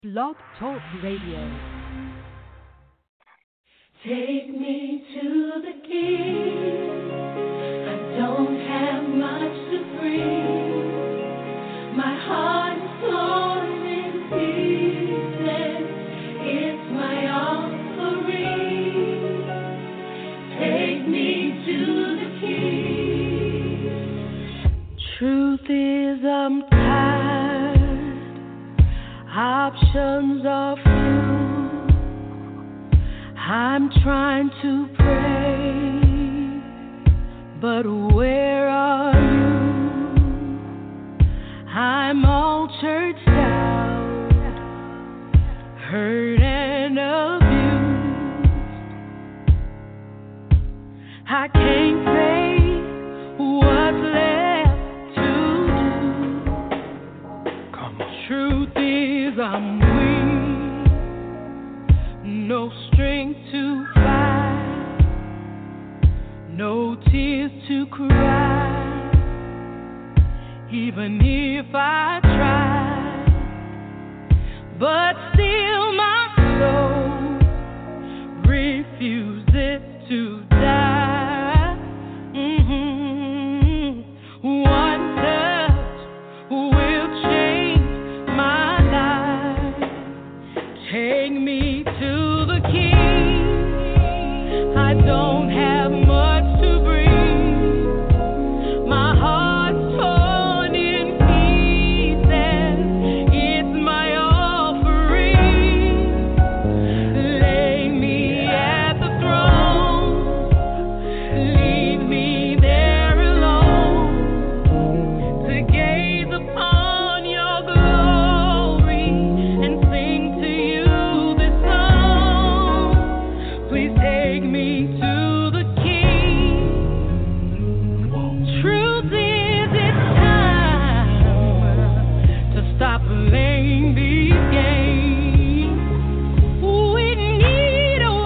Blog Talk Radio. Take me to the King. I don't have much to bring. My heart is torn in pieces. It's my offering. Take me to the King. Truth is, I'm tired. Options are few. I'm trying to pray, but where are you? I'm all churched out, hurt and abused. I can't say what's left to do. Come on. Truth is, I'm weak, no strength to fight, no tears to cry, even if I try, but still my soul refuses to die. One touch will change my life. Take me to the King. I don't have much to bring. My heart's torn in pieces. It's my offering. Lay me at the throne. Leave me there alone to gaze upon your glory and sing to you this song. Please take me to the King. Truth is, it's time to stop playing these games. We need a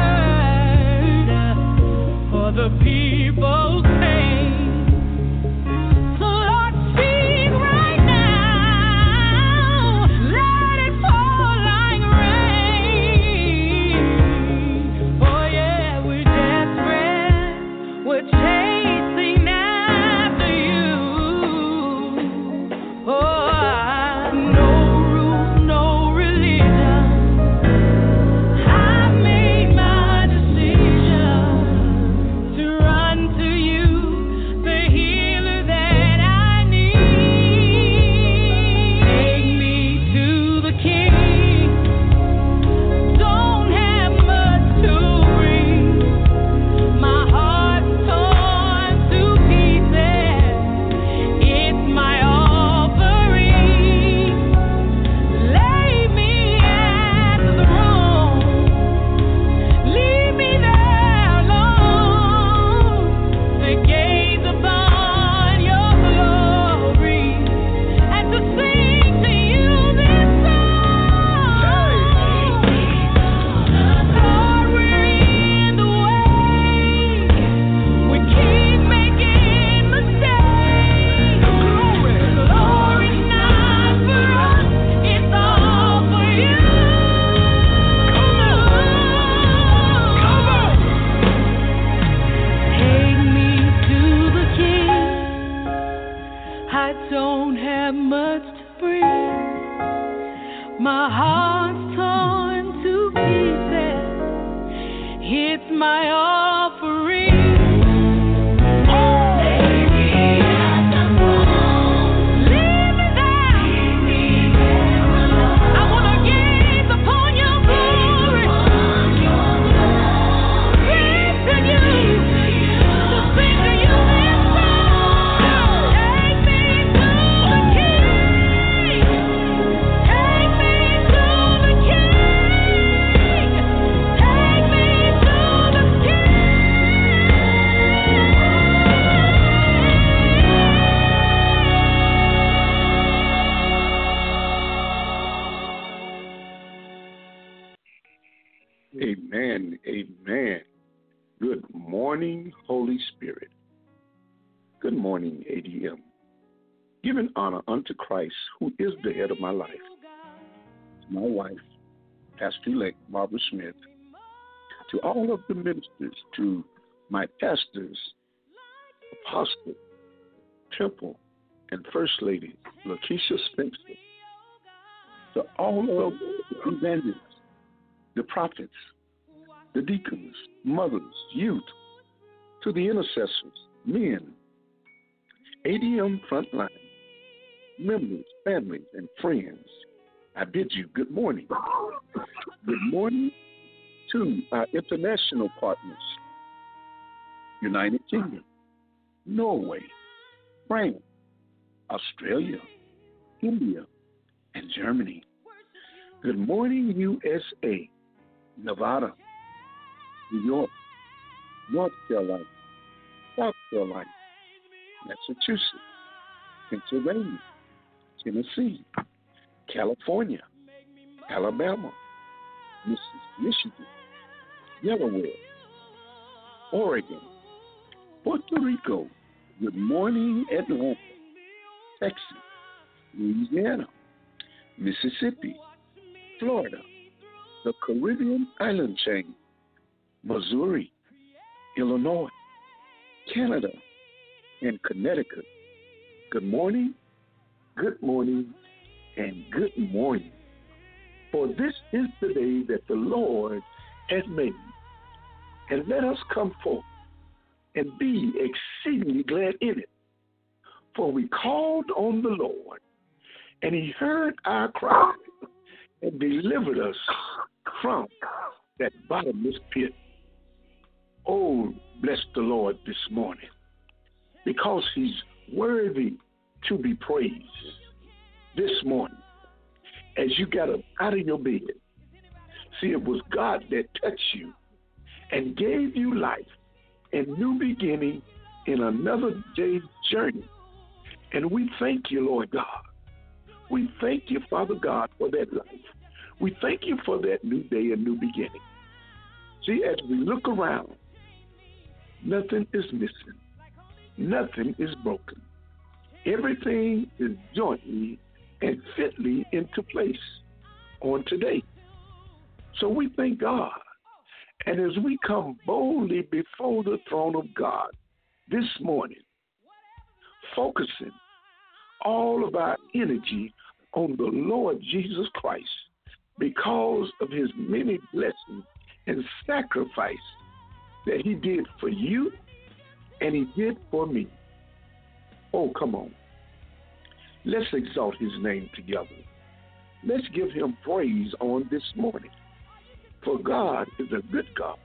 word for the people's pain. So Lord, speak right now. Let it fall like rain. Oh yeah, we're desperate. We're chasing after you. Oh, no rules, no religion. I've made my decision to run to you, the healer that I need. Take me to the King. Don't have much to bring. My heart's torn to pieces. It's my offering. Lay me at the throne. Leave me there alone to gaze upon your glory and to sing to you this song. Lord, we're in the way. We keep making mistakes. Glory's not for us, it's all for you. Take me to the King. I don't have much to bring. My heart's torn to pieces. It's my offering. Leave me there. I wanna gaze upon your glory. Sing to you, to sing to you this song. Take me to the King. Take me to the King. Take me to the Amen. Amen. Good morning, Holy Spirit. Good morning, ADM. Giving honor unto Christ, who is the head of my life. my wife, Pastor-elect Barbara Smith, to all of the ministers, to my pastors, Apostle Temple, and First Lady Lakeisha Spencer, to all of the evangelists, the prophets, the deacons, mothers, youth, to the intercessors, men, ADM frontline, members, families, and friends, I bid you good morning. Good morning to our international partners, United Kingdom, Norway, France, Australia, India, and Germany. Good morning, USA, Nevada, New York, North Carolina, South Carolina, Massachusetts, Pennsylvania, Tennessee, California, Alabama, Michigan, Delaware, Oregon, Puerto Rico. Good morning, Atlanta, Texas, Louisiana, Mississippi, Florida, the Caribbean island chain, Missouri, Illinois, Canada, and Connecticut. Good morning, and good morning. For this is the day that the Lord has made. And let us come forth and be exceedingly glad in it. For we called on the Lord, and he heard our cry and delivered us from that bottomless pit. Oh, bless the Lord this morning, because he's worthy to be praised. This morning, as you got up out of your bed, see, it was God that touched you and gave you life and new beginning in another day's journey. And we thank you, Lord God. We thank you, Father God, for that life. We thank you for that new day and new beginning. See, as we look around, nothing is missing. Nothing is broken. Everything is jointly and fitly into place on today. So we thank God. And as we come boldly before the throne of God this morning, focusing all of our energy on the Lord Jesus Christ because of his many blessings and sacrifice that he did for you and he did for me. Oh, come on. Let's exalt his name together. Let's give him praise on this morning. For God is a good God.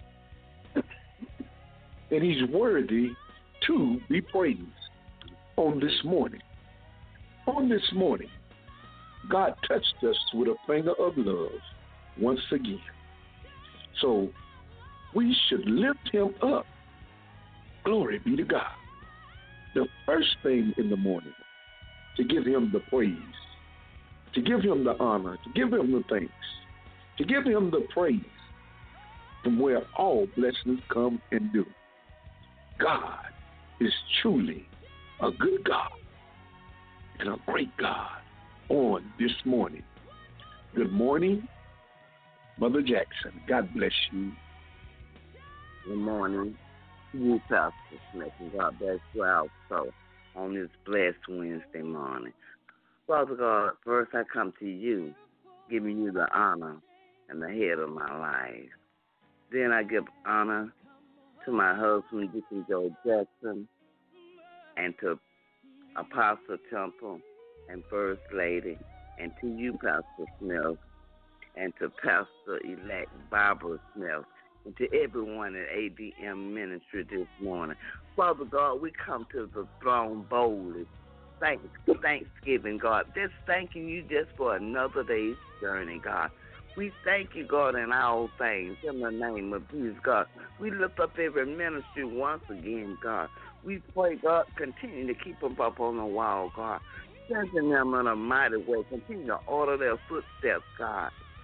And he's worthy to be praised on this morning. On this morning, God touched us with a finger of love once again. So we should lift him up. Glory be to God. The first thing in the morning, to give him the praise, to give him the honor, to give him the thanks, to give him the praise from where all blessings come and do. God is truly a good God and a great God on this morning. Good morning, Mother Jackson. God bless you. Good morning to you, Pastor Smith, and God bless you also on this blessed Wednesday morning. Father God, first I come to you, giving you the honor and the head of my life. Then I give honor to my husband, Deacon Joe Jackson, and to Apostle Temple and First Lady, and to you, Pastor Smith, and to Pastor-elect Barbara Smith, and to everyone at ADM Ministry this morning. Father God, we come to the throne boldly. Thanksgiving, God. Just thanking you just for another day's journey, God. We thank you, God, in all things. In the name of Jesus, God. We lift up every ministry once again, God. We pray, God, continue to keep them up on the wall, God. Strengthen them in a mighty way. Continue to order their footsteps, God.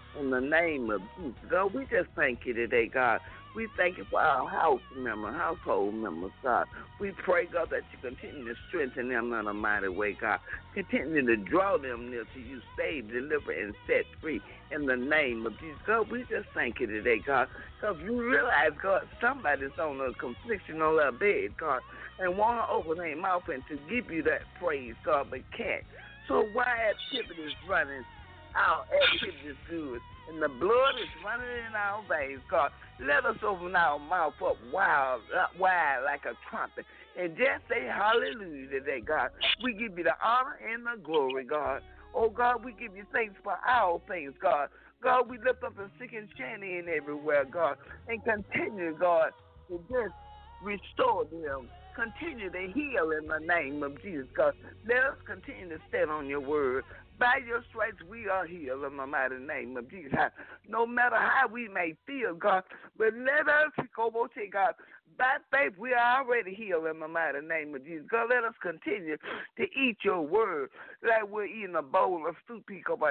In the name of Jesus, God, we just thank you today, God. We thank you for our household members, God. We pray, God, that you continue to strengthen them in a mighty way, God. Continue to draw them near to you, save, deliver, and set free in the name of Jesus. God, we just thank you today, God, because we realize, God, somebody's on a confliction on their bed, God, and want to open their mouth and to give you that praise, God, but can't. So why activity is running? Our activity is good, and the blood is running in our veins, God. Let us open our mouth up wide like a trumpet and just say hallelujah today, God. We give you the honor and the glory, God. Oh, God, we give you thanks for all things, God. God, we lift up the sick and shanty in everywhere, God, and continue, God, to just restore them. Continue to heal in the name of Jesus, God. Let us continue to stand on your word. By your stripes, we are healed in the mighty name of Jesus. No matter how we may feel, God, but let us, God, by faith, we are already healed in the mighty name of Jesus. God, let us continue to eat your word like we're eating a bowl of soup.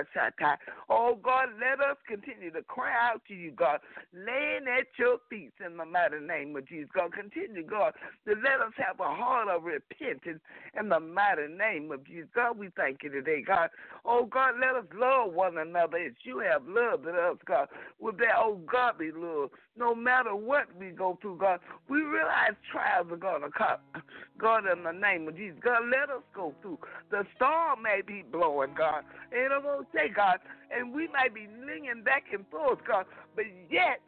Oh, God, let us continue to cry out to you, God, laying at your feet in the mighty name of Jesus. God, continue, God, to let us have a heart of repentance in the mighty name of Jesus. God, we thank you today, God. Oh, God, let us love one another as you have loved us, God, with that, oh, godly love. No matter what we go through, God, we realize trials are going to come. God, in the name of Jesus, God, let us go through. The storm may be blowing, God, and I'm going to say, God, and we may be leaning back and forth, God, but yet,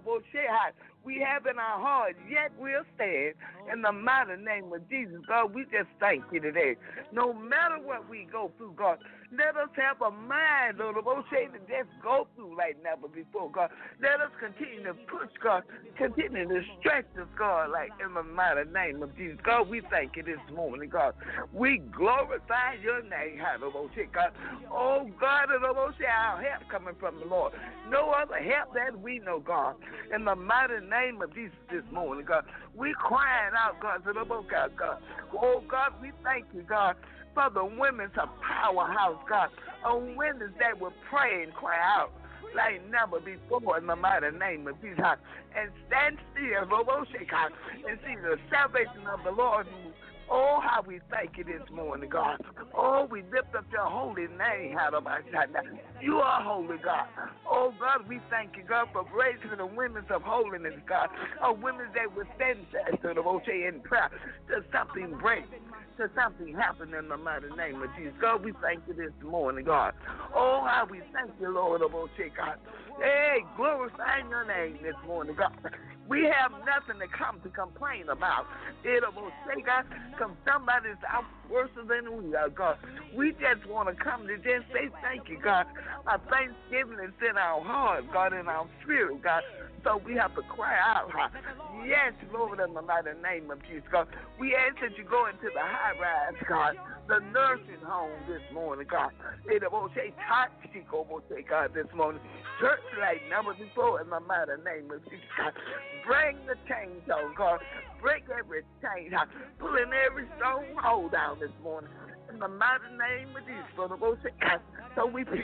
we have in our heart, yet we'll stand in the mighty name of Jesus. God, we just thank you today. No matter what we go through, God, let us have a mind, Lord, to just go through like never before, God. Let us continue to push, God, continue to stretch us, God, like in the mighty name of Jesus. God, we thank you this morning, God. We glorify your name, God. Oh, God, our help coming from the Lord. No other help that we know, God. In the mighty name of Jesus this morning, God. We crying out, God, to the book out, God. Oh, God, we thank you, God, for the women's powerhouse, God. On women that will pray and cry out like never before in the mighty name of Jesus. And stand still, God, and see the salvation of the Lord. Oh, how we thank you this morning, God. Oh, we lift up your holy name. You are holy, God. Oh, God, we thank you, God, for raising the women of holiness, God. Oh, women that will stand to the Moshe in prayer till something break, till something happen in the mighty name of Jesus. God, we thank you this morning, God. Oh, how we thank you, Lord of Moshe, God. Hey, glorifying your name this morning, God. We have nothing to come to complain about. It'll say, God, because somebody's out worse than we are, God. We just want to come to just say thank you, God. Our thanksgiving is in our heart, God, in our spirit, God. So we have to cry out, God. Yes, Lord, in the mighty name of Jesus, God. We ask that you go into the high rise, God, the nursing home this morning, God. It'll say, God, this morning. Church like never before in the mighty name of Jesus, God. Bring the chains on, God. Break every chain out. Pulling every stronghold down this morning. In the mighty name of Jesus, for the most God. So we speak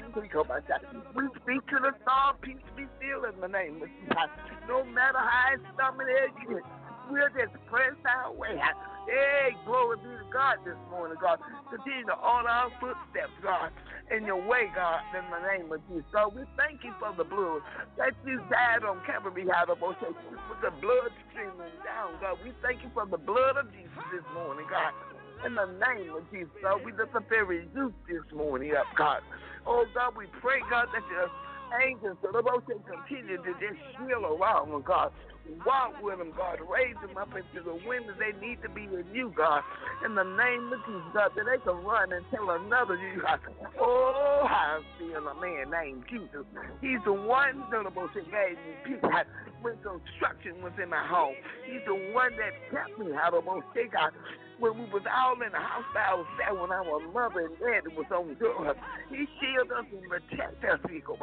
to the storm, peace be still in the name of Jesus. No matter how it's stomach is, we'll just press our way out. Hey, glory be to God this morning, God. Continue to order our footsteps, God, in your way, God, in the name of Jesus. God, we thank you for the blood that you died on Calvary, with the blood streaming down, God. We thank you for the blood of Jesus this morning, God. In the name of Jesus, God, we lift up every youth this morning up, God. Oh, God, we pray, God, that your angels, the Lord, continue to just shield around them, God. Walk with them, God. Raise them up into the windows they need to be with you, God. In the name of Jesus, God, that they can run and tell another you, God. Oh, how I feel a man named Jesus. He's the one that gave me peace when construction was in my home. He's the one that kept me out of most God. when we was all in the house by ourselves, when our mother and daddy was on drugs. He shielded us and protect us.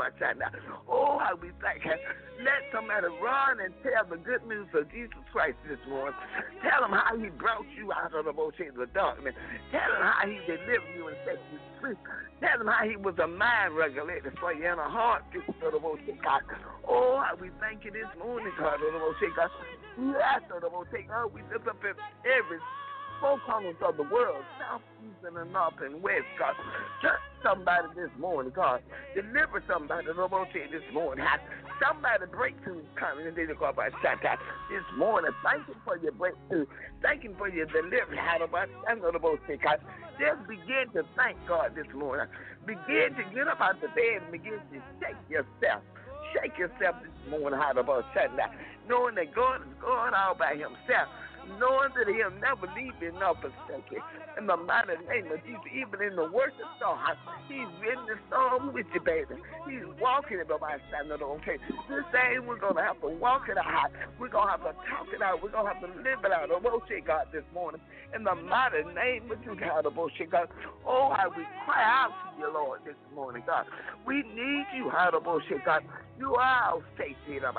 Oh, how we thank Him. Let somebody run and tell the good news of Jesus Christ this morning. Tell them how He brought you out of the motion of the darkness. Tell them how He delivered you and set you free. Tell them how He was a mind regulator for you and a heart fixer for the motion, God. Oh, how we thank you this morning, God, of the motion, God. We ask of the motion, God. We lift up in every four corners of the world, south, east, and the north and west, God. Touch somebody this morning, God. Deliver somebody this morning. Somebody breakthrough coming and they go about this morning. Thank you for your breakthrough. Thank you for your deliverance. God. Just begin to thank God this morning. Begin to get up out the bed and begin to shake yourself. Shake yourself this morning, knowing that God is going all by Himself. Knowing that He'll never leave you nor forsake you. In the mighty name of Jesus, even in the worst of storm, He's in the storm with you, baby. He's walking it by my side. Okay, this thing we're going to have to walk it out. We're going to have to talk it out. We're going to have to live it out. God, this morning. In the mighty name of Jesus, God. Oh, how we cry out to you, Lord, this morning, God. We need you, God. You are our safety, God.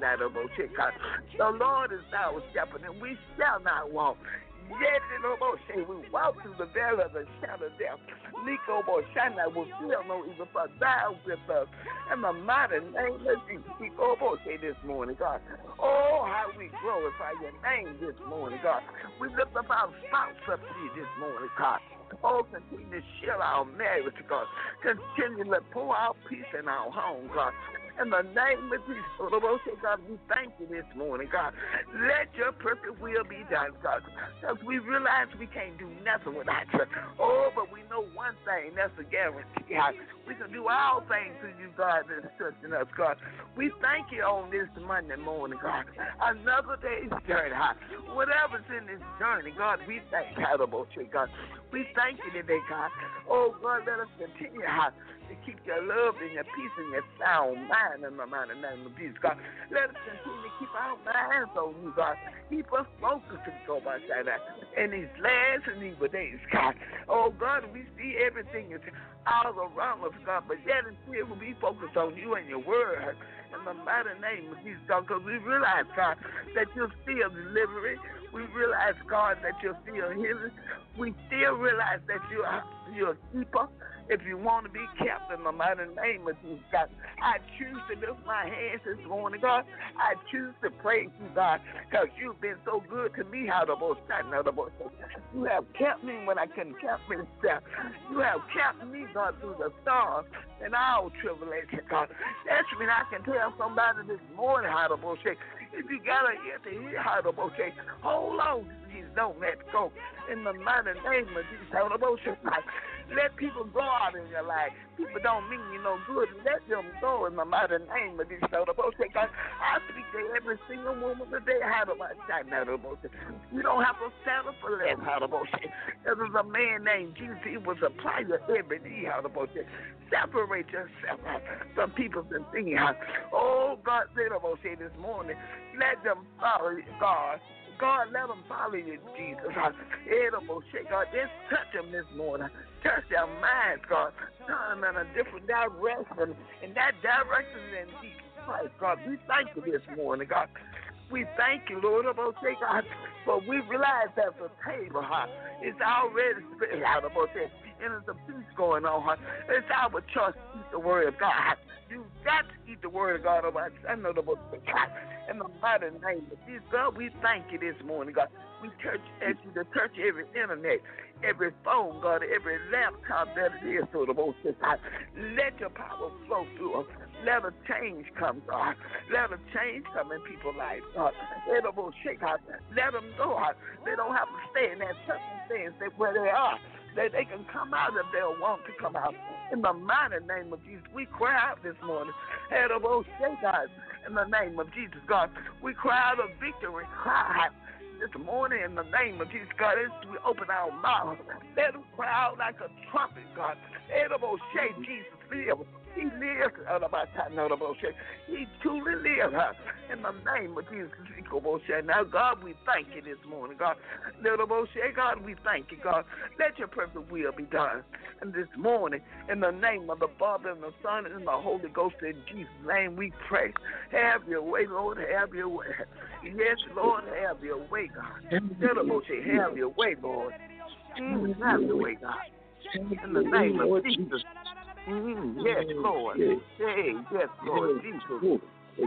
The Lord is our shepherd, and we shall not walk. Yet we walk through the valley of the shadow of death. Nico Boshana will feel no evil, for thou with us. In the mighty name of Jesus, this morning, God. Oh, how we glorify your name this morning, God. We lift up our spouse up to you this morning, God. Oh, continue to shield our marriage, God. Continue to pour out peace in our home, God. In the name of Jesus, God, we thank you this morning, God. Let your perfect will be done, God. Because we realize we can't do nothing without you. Oh, but we know one thing, that's a guarantee, God. We can do all things through you, God, that's trusting us, God. We thank you on this Monday morning, God. Another day's journey, God. Whatever's in this journey, God, we thank you, God. We thank you today, God. Oh, God, let us continue, God, to keep your love and your peace and your sound mind in the mighty name of Jesus, God. Let us continue to keep our minds on you, God. Keep us focused to go by that in these last and evil days, God. Oh, God, we see everything is all around us, God, but yet and still we focus on you and your word in the mighty name of Jesus, God, because we realize, God, that you're still delivering. We realize, God, that you're still healing. We still realize that you're a keeper. If you want to be kept in the mighty name of Jesus, God, I choose to lift my hands this morning, God. I choose to praise you, God, because you've been so good to me. You have kept me when I couldn't keep myself. You have kept me, God, through the storms and all tribulation, God. That's when I can tell somebody this morning how to bullshit. If you got an ear to hear how to bullshit, hold on to Jesus. Don't let go. In the mighty name of Jesus, how to bullshit. Let people go out in your life. People don't mean you no good. Let them go in the mighty name of Jesus. God, I speak to every single woman today. How to bullshit. You don't have to settle for less. How to bullshit. There was a man named Jesus. He was a plier every day. How to bullshit. Separate yourself from people and things. Oh, God said about say this morning, let them follow God. God, let them follow you, Jesus. God, just touch them this morning. Touch their minds, God. Turn them in a different direction. And that direction is in Jesus Christ, God. We thank you this morning, God. We thank you, Lord, about say, God, but we realize that the table, it's already spread out about that. And there's a peace going on, It's our choice to eat the word of God. You got to eat the word of God about Sunday, about God. In the mighty name of Jesus, God, we thank you this morning, God. We ask you to touch every internet, every phone, God, every laptop that it is, so the most God. Let your power flow through them. Let a change come, God. Let a change come in people's lives, God. Let them shake out. Let them go out. They don't have to stay in that circumstance where they are. That they can come out if they want to come out. In the mighty name of Jesus, we cry out this morning. God, in the name of Jesus, God, we cry out of victory. Cry out this morning in the name of Jesus, God. As we open our mouths, let them cry out like a trumpet, God. Jesus, live. He lives. He truly lives. In the name of Jesus. Now, God, we thank you this morning, God. God, we thank you, God. Let your perfect will be done. And this morning, in the name of the Father and the Son and the Holy Ghost, in Jesus' name we pray. Have your way, Lord. Have your way. Yes, Lord, have your way, God. Have your way, Lord. Have your way, God. In the name of Jesus. Yes, Lord. Hey, yes, Lord. Jesus.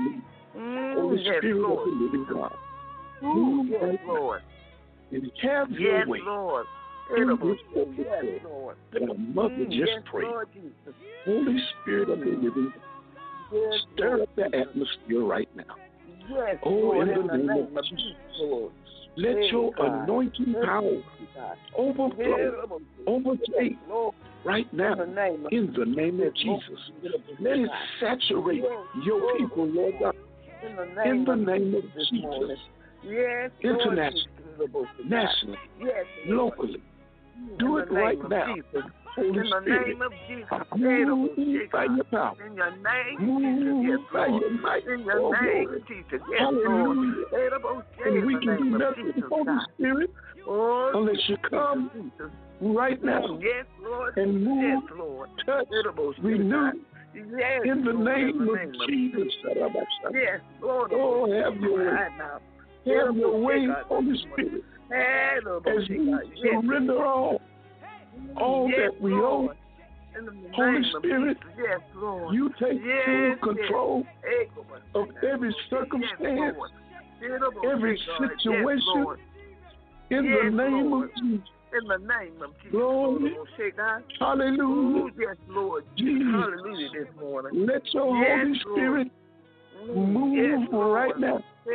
Holy Yes, Spirit Lord. of the living God. Yes, Lord. And have your Yes, way. Lord. In this Yes, prayer Lord. that our mother just Yes, prayed. Lord Jesus. Holy Spirit of the living God, Yes, stir Lord up the Jesus. atmosphere right now. Yes, Oh, Lord, in the name of Jesus, Lord. Let Hey, your God. anointing power God. overflow, overtake Lord, right now in the name of Jesus. Let it saturate your people, Lord God, in the name of Jesus. Yes, Internationally, nationally, yes, locally. Do it right now. Holy in the Spirit, name of Jesus. move by your power. In your name, Move Jesus, by yes, Lord. your might. In your Oh, name, glory. Jesus, yes, Hallelujah. Lord. And we In the can do name of nothing, Jesus, Holy God. Spirit, Oh, unless you come Jesus. right now Yes, Lord. and move, Yes, Lord. touch, renew Yes, in the Lord, name in the of name Jesus. Yes, Lord. Oh, have your way. Right now. Have your way, God. Holy Spirit, as we Yes, surrender all yes, that we Lord. owe. In the Holy name of Spirit, Jesus. Yes, Lord. you take Yes, full control yes. of every circumstance, every situation, in the name of Jesus. In the name of Jesus. Glory. God. Hallelujah. Ooh, yes, Lord. Jesus. Hallelujah this morning. Let your Yes, Holy Spirit move yes, right now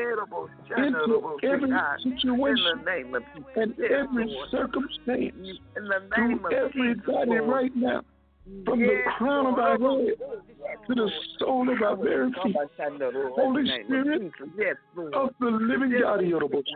into every God. situation In the name of Jesus. and Yes, every Lord. circumstance In the name through of everybody Jesus, right now, from the yes, crown of our Lord. head to the sole of our very feet. Holy Spirit yes, Lord. of the living Yes, God,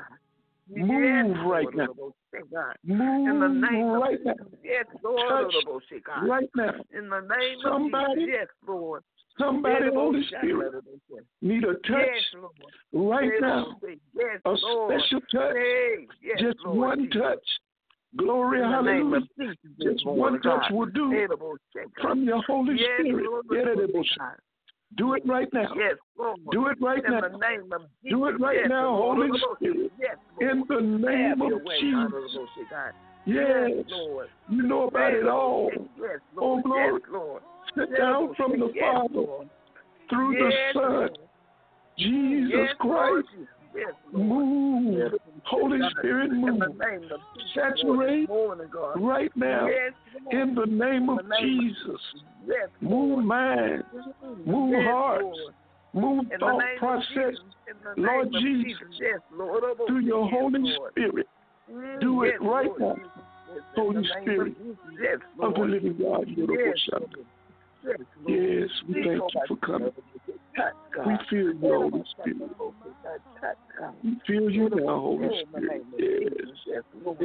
move right now. Move in the name right now. Yes, Lord. Touch right now. In the name Somebody, of Jesus. Yes, Lord. somebody, Holy Spirit, need a touch Yes, Lord. right now. Yes, A Lord. special touch. Hey, yes, Just Lord, one Jesus. touch. Glory, In the name hallelujah. of Jesus this Just morning, one touch God. will do God. from your Holy Yes, Spirit. Lord, God. Do it right now. Yes, Lord. Do it right In now. the name of Jesus. Do it right yes, now, Lord. Holy Spirit. Yes, Lord. In the name Have of your way, Jesus. God. Yes, Lord. you know about it all. Yes, Oh, Lord. glory. Yes, Lord. Sit down from the Yes, Father Lord. through the Yes, Son, Lord. Jesus Yes, Lord. Christ. Yes, Lord. Move. Holy Spirit, In move. the name of Jesus, Saturate Lord, this morning, God. right now. Yes, Lord. In the name of In the name of Jesus. Yes, Move Lord. minds. Move Yes, hearts. Lord. Move In the thought name of process. Jesus. In the Lord name of Jesus. Yes, Lord. Through your Yes, Holy Lord. Spirit. Do yes, it right Lord now. Jesus. Yes, in Holy the name Spirit of Jesus. Yes, of the Lord. living God. Yes, Lord. Yes, Lord. Yes, we thank you for coming. We feel you, Holy Spirit. We feel you now, Holy Spirit. Yes.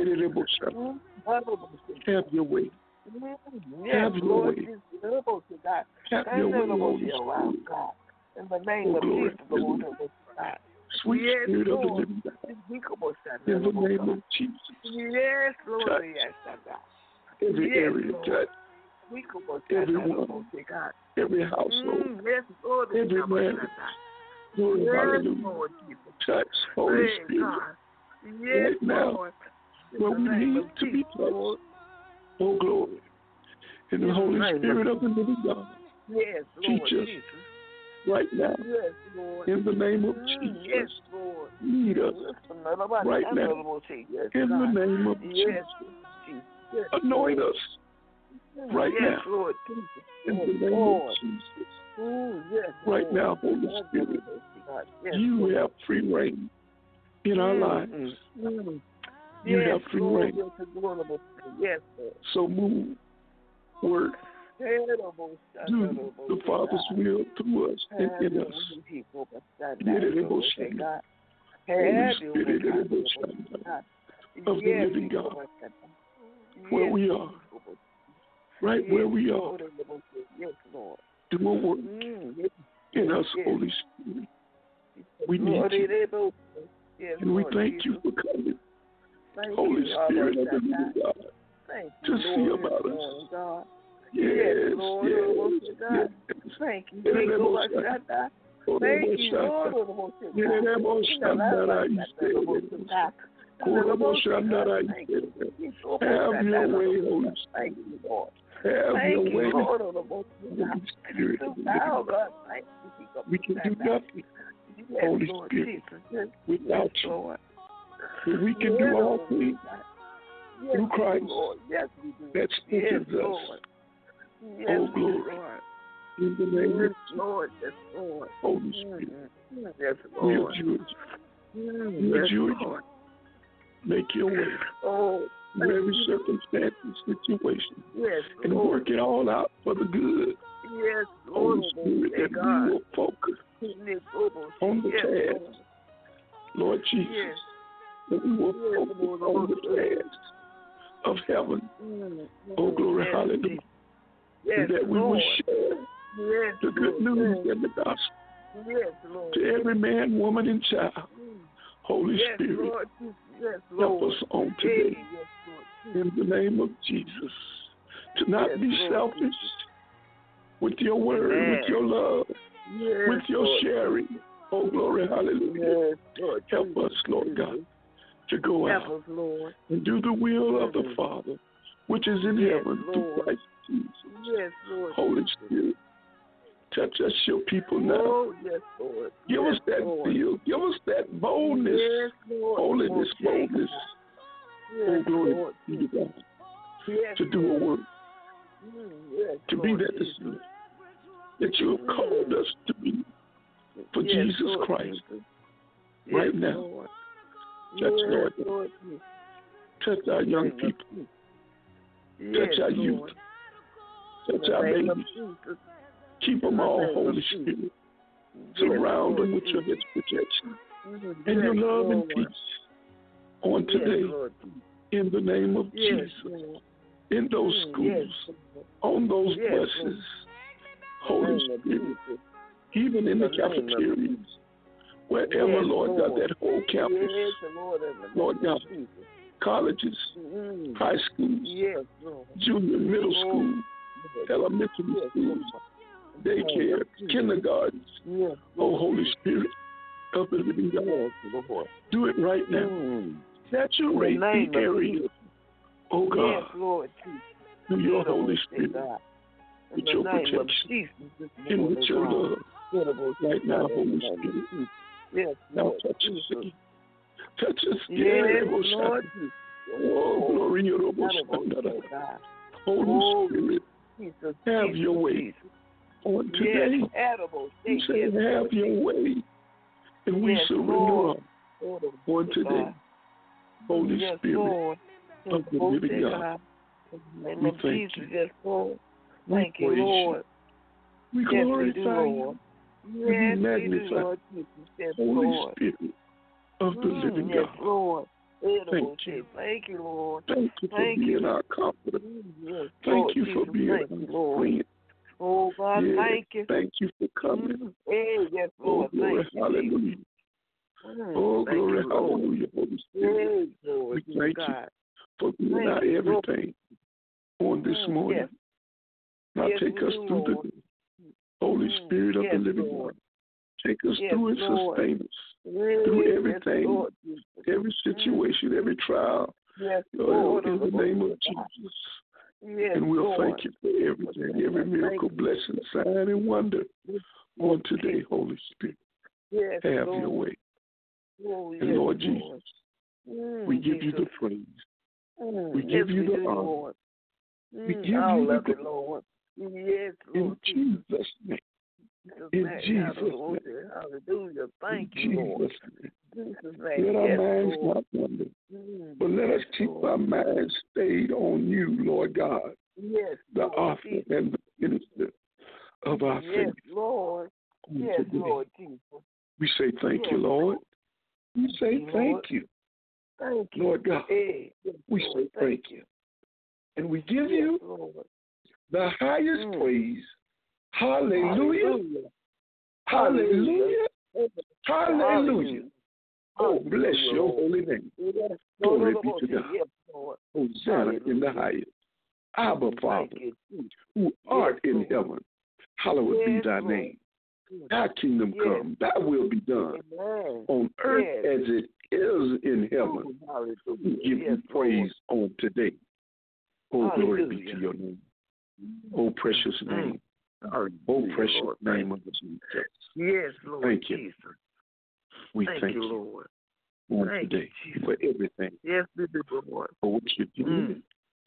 Have your way. Have your way. Have your way, Holy Spirit. In the name of glory. Jesus, Lord. Sweet Yes, Spirit of the Lord. living God. In the name of Jesus. Yes, Lord. Touch. Yes, God. Every Yes, area Lord. touch. Everyone. Every household. Yes, Lord. Every marriage. Glory, Yes, hallelujah. Lord Jesus. Touch, Holy Praise Spirit. God. Yes, Right now, Lord. In where the we name need of to be Jesus, touched. Lord. Oh, glory. In the In the Holy name Spirit of of the living God. Yes, Lord Teach us Jesus. right now. Yes, Lord. In the name of Yes, Jesus. Lord. Lead us Listen, nobody right can now. know yes, In the God. name of Yes, Jesus. Jesus. Yes, Anoint Lord. us right yes, now. Lord Jesus. In Yes, the name Lord. of Jesus. Yes, Right Lord. now, Holy Yes, Spirit, God. Yes, you Lord. have free reign in our lives. You Yes, have free Lord. reign. Yes, Lord. So move, work, do the Father's will through us and in us. Holy Spirit of the living God, where we are, right where we are. Yes, Lord. Do a work in us, Yes. Holy Spirit. We need Lord, you. Yes, And we Lord thank Jesus. you for coming, Thank Holy you, Lord, Spirit of the Lord, living God, Thank to you, see Lord, about this us. morning, God. Yes, Lord, yes, Lord, God. yes. Thank you. Yes, Thank you, Lord, Lord, God. Thank you, Lord, Lord, God. yes, Lord, have your way, Holy Thank you, Lord. Have your Thank you, way, Lord, Lord, Holy Spirit of the living Oh, God. God, thank you. We can do nothing, Yes, Holy Lord Spirit, Jesus. Yes, without you. Lord. But we can Yes, do all Lord. things Yes, through Christ Lord. Yes, we do. that Yes, strengthens us. Lord. Yes, Oh, glory. Lord. In the name Yes, of Lord. Yes, Lord. Holy Spirit, Yes, we Lord. adjure you. We Yes, adjure you. Lord. Make your way Oh, in every circumstance and situation, yes, and Lord. work it all out for the good. Yes, Lord. Holy Spirit, that we will focus on the task, Lord Jesus, Yes. that we will Yes, focus Lord. on the task of heaven. Oh, glory, Yes, hallelujah. Jesus. Yes, And that we will Lord. share Yes, the good Lord. news and the gospel Yes, Lord. to every man, woman, and child. Holy Yes, Spirit, Lord. Yes, help Lord. us on today Yes, Lord. in the name of Jesus to not Yes, be Lord. selfish with your word, Amen. with your love, Yes, with your Lord. sharing. Oh, glory, hallelujah. Yes, Lord. Help us, Lord God, to go Help out us, Lord. and do the will of the Father, which is in Yes, heaven through Lord. Christ Jesus. Yes, Lord. Holy Spirit, touch us, your people now. Oh, yes, Lord. Give Yes, us that Lord. zeal. Give us that boldness, Yes, Lord. holiness, Okay. boldness. Yes, Oh, glory Lord. be to God. Yes, To do a work, yes, to be Lord that Jesus. disciple that you have called us to be for Yes, Jesus Lord Christ. Jesus. Right Yes, now. Lord. Touch, Yes, Lord. Lord Jesus. Touch our young Name of people. Jesus. Touch Yes, our Lord. youth. Touch In our the name of babies. Jesus. Keep them In the all, name of Holy Jesus. Spirit. Yes, Surround Lord them with your Jesus. hedge protection Yes, and your love and Lord. peace on Yes, today Lord Jesus. in the name of Yes, Jesus. Lord. In those Yes, schools, Lord. on those Yes, buses, Lord. Holy In the name of Spirit, Jesus. even in the In the name of cafeterias, wherever, Yes, Lord God, Lord. that whole campus, Yes, Lord. In the name Lord of God, Jesus. colleges, Mm. high schools, Yes, Lord. junior, middle Oh, school, yes. elementary Yes, schools, Lord. daycare, kindergartens. Yes, Oh, Lord. Holy Spirit of the living God, Yes, Lord. do it right now. Mm. Saturate In the name the of area, Jesus. oh God, Yes, Lord Jesus. through your Holy God. Spirit, In with the your name of protection, Jesus. This and with morning, your God. love. Right now, In the Holy name of Spirit, Jesus. Yes, now Lord touch Jesus. us. Touch us. Yes, Lord Jesus. Oh, glory, your God. Holy Oh, Spirit, Jesus. have Jesus, your way Jesus. on today. Yes, edible. You say, Yes, have Lord your way, and we Yes, surrender Lord. all on today. Holy Yes, Spirit Lord. of the living God, In the name we of thank Jesus, you. yes, Lord. We Thank you, praise Lord. you. We Yes, we glorify do, you. Lord. We Yes, we do, magnify Lord Jesus. Yes, Holy Lord. Spirit of the living Yes, God. Lord. Thank you. Thank you, Lord. Thank you for Thank being you. our comforter. Yes, Thank Lord you for Jesus. being Thank you, our Lord. friend. Oh, God, Yes, thank you. thank you for coming. Hey, yes, Oh, Lord. glory, Thank you, hallelujah. Oh, thank glory, you, Lord. hallelujah, Holy Spirit. Hey, Lord, We thank you God. for being Thank our you, Lord. everything on this morning. Yes. Now Yes, take we us do, through Lord. the day. Holy Spirit of Yes, the living Lord. God. Take us Yes, through and Lord. sustain us Yes, through everything, Lord Jesus. every situation, every trial. Yes, Lord, Lord. in the name of God. Jesus. Yes, And we'll Lord. thank you for everything, every miracle, blessing, sign, and wonder on today, Holy Spirit. Yes, Have Lord. your way. Oh, yes, And Lord Jesus, we give you the praise. We give you the honor. Lord. We give I you the love it, glory. Lord. Yes, In Lord Jesus. Jesus' name. In Jesus' name. Hallelujah. Thank In you, Lord. Jesus' name. Jesus' name. Let our Yes, minds Lord. not wander, but let us keep Lord. our minds stayed on you, Lord God, Yes, the Lord author Jesus. and the minister of our Yes, faith. Lord. On Yes, today. Lord Jesus. We say thank Yes, you, Lord. We say Lord. thank you, Thank you. Lord God. Hey, yes, We Lord. say thank you. And we give Yes, you Lord. the highest praise, Hallelujah. Hallelujah. Hallelujah. Oh, bless your holy name. Glory be to God. Hosanna in the highest. Abba, Father, who art in heaven, hallowed be thy name. Thy kingdom come, thy will be done on earth as it is in heaven. We give you praise on today. Oh, glory be to your name. Oh, precious name. Oh, precious name of Jesus. Yes, Lord. Thank you. Jesus. We Thank thank you, you Lord. on Thank today you, for everything, Yes, we do, Lord. for what you're doing,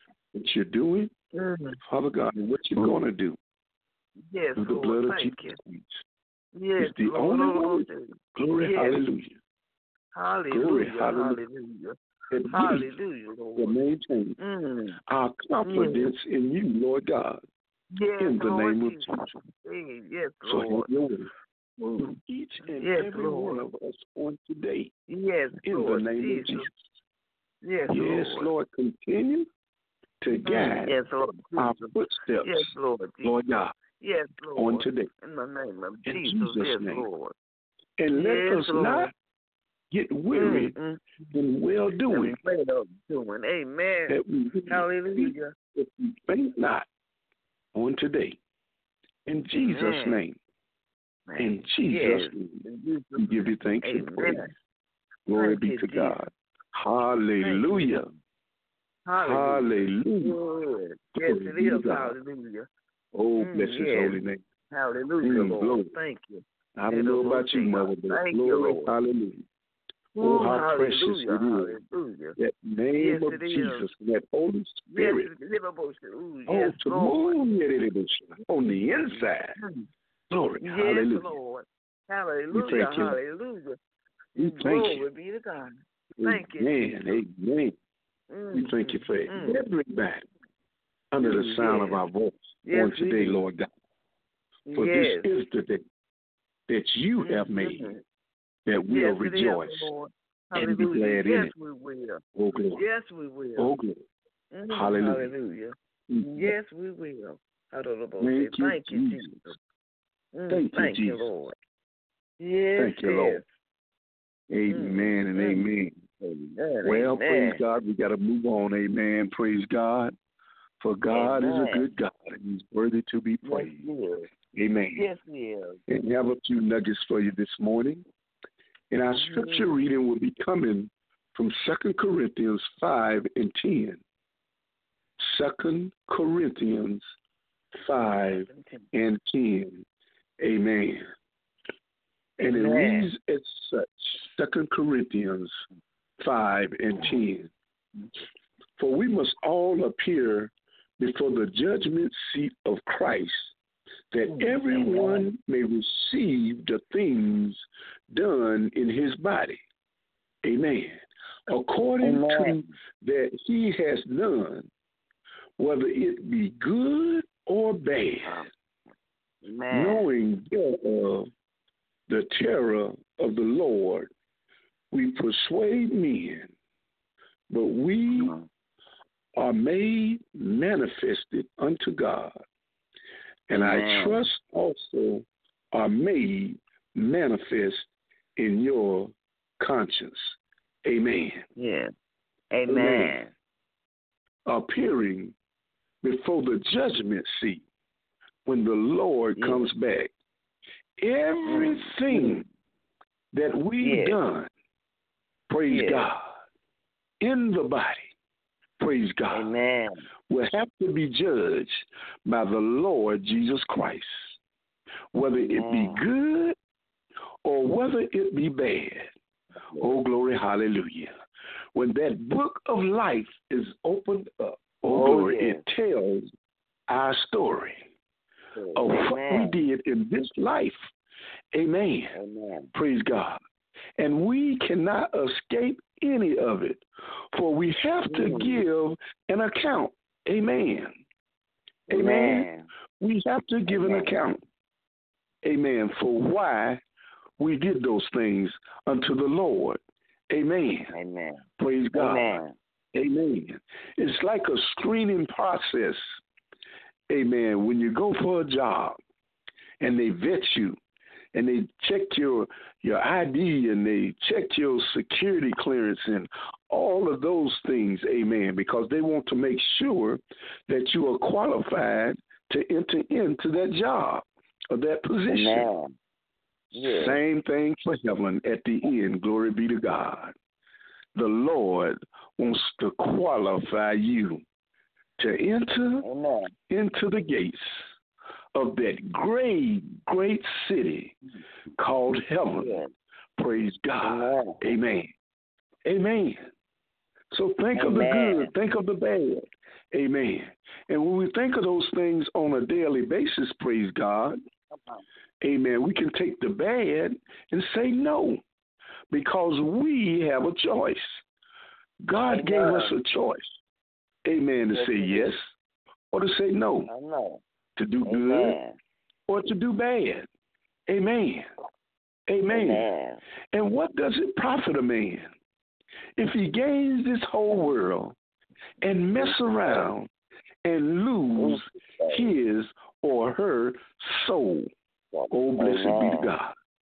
Father God, and what you're going to do Yes, through the Lord. blood of Thank Jesus you. Christ. Yes, It's the Lord. only one. Glory, Yes. hallelujah. Hallelujah. Glory, Hallelujah. And we Hallelujah, will Lord. maintain our confidence in you, Lord God, Yes, in the Lord name of Jesus. Jesus. Hey, yes, So have Lord. your way through each and Yes, every Lord. one of us on today, Yes, in Lord the name Jesus. of Jesus. Yes, Yes, Lord, continue to guide Yes, Lord our Jesus. footsteps, Yes, Lord Jesus. Lord God, Yes, Lord. on today. In the name of In Jesus. Jesus' Yes, name. Lord. And let Yes, us Lord. not get weary in well-doing, Doing. Amen. that we Hallelujah. that we faint not on today. In Jesus' name. In Jesus' name. We give you thanks and praise. Glory Thank be you, to Jesus. God. Hallelujah. Hallelujah. Yes, Glory it be to is. God. Hallelujah. Oh, bless his yes. holy name. Hallelujah, Lord. Glory. Thank you. I don't know about you, Mother, but Thank you, glory, Lord. hallelujah. Oh, how precious it is. Hallelujah. That name of it is. Jesus, that Holy Spirit. Yes, Oh, to Lord. move on the inside. Glory, Yes, hallelujah. Lord. We Hallelujah. thank you. Hallelujah. We thank Glory you. be to God. Thank you, Amen. We thank you for everybody under the sound of our voice on today, Lord God. For this is the day that you have made, that we'll rejoice and be glad in it. We will. Oh, glory. Yes, we will. Oh, glory. Hallelujah. Yes, we will. Thank you, Jesus. Thank you, Lord. Yes, thank you, Lord. Amen and amen. Well, praise God. We got to move on. Amen. Praise God. For God is a good God, and He's worthy to be praised. Amen. Yes, he is. And I have a few nuggets for you this morning. And our scripture reading will be coming from 2 Corinthians 5 and 10. 2 Corinthians 5 and 10. Amen. And it reads as such, 2 Corinthians 5 and 10. For we must all appear before the judgment seat of Christ, that everyone may receive the things done in his body. Amen. According to that he has done, whether it be good or bad, knowing thereof the terror of the Lord, we persuade men, but we are made manifested unto God, and I trust also are made manifest in your conscience. Amen. Yeah. Amen. Appearing before the judgment seat when the Lord comes back. Everything that we've done, praise God, in the body, praise God, will have to be judged by the Lord Jesus Christ, whether it be good or whether it be bad. Oh, glory, hallelujah. When that book of life is opened up, glory, it tells our story of what we did in this life. Amen. Praise God. And we cannot escape any of it, for we have to give an account. Amen. Amen. We have to give an account. Amen. For why we did those things unto the Lord. Amen. Praise God. Amen. It's like a screening process. Amen. When you go for a job, and they vet you, and they check your ID, and they check your security clearance and all of those things, amen, because they want to make sure that you are qualified to enter into that job or that position. Amen. Yeah. Same thing for heaven at the end. Glory be to God. The Lord wants to qualify you to enter Amen. into the gates of that great, great city called heaven. Yeah. Praise God. Amen. Amen. Amen. So think of the Amen. good, think of the bad. Amen. And when we think of those things on a daily basis, praise God, amen, we can take the bad and say no, because we have a choice. God Amen. gave us a choice, amen, to Yes, say He yes or to say no, I know. to do good Amen. or to do bad. Amen. Amen. Amen. And what does it profit a man if he gains this whole world and mess around and lose his or her soul? Oh, blessed be to God.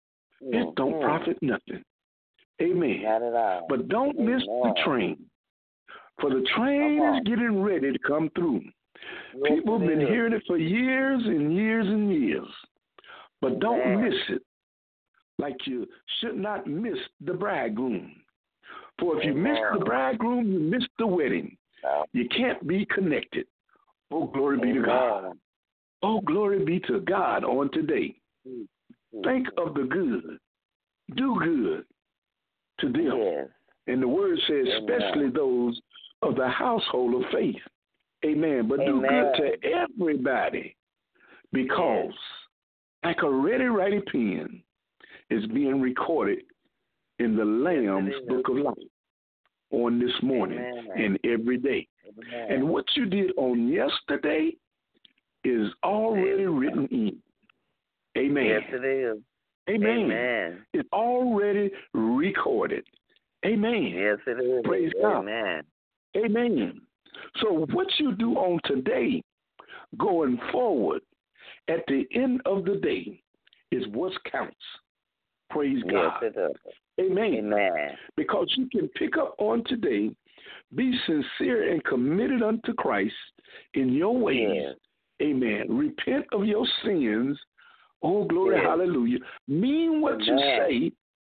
It don't profit nothing. Amen. Not at all. But don't miss the Amen. train, for the train is getting ready to come through. Yes, People have it been is. hearing it for years and years and years, but don't Amen. miss it. Like you should not miss the bridegroom. For if you miss the bridegroom, you miss the wedding. You can't be connected. Oh, glory be to God. Oh, glory be to God on today. Think of the good. Do good to them. Yes. And the word says, Amen. especially those of the household of faith. Amen. But do Amen. good to everybody, because like a ready writing pen is being recorded in the Lamb's Book of Life on this morning and every day. Amen. And what you did on yesterday is already written in. Amen. Yes, it is. Amen. Amen. It's already recorded. Amen. Yes, it is. Praise God. Amen. Amen. So what you do on today, going forward, at the end of the day, is what counts. Praise God. Yes, it does. Amen. Amen. Because you can pick up on today, be sincere and committed unto Christ in your ways. Yes. Amen. Repent of your sins. Oh, glory, Yes. hallelujah. Mean what you say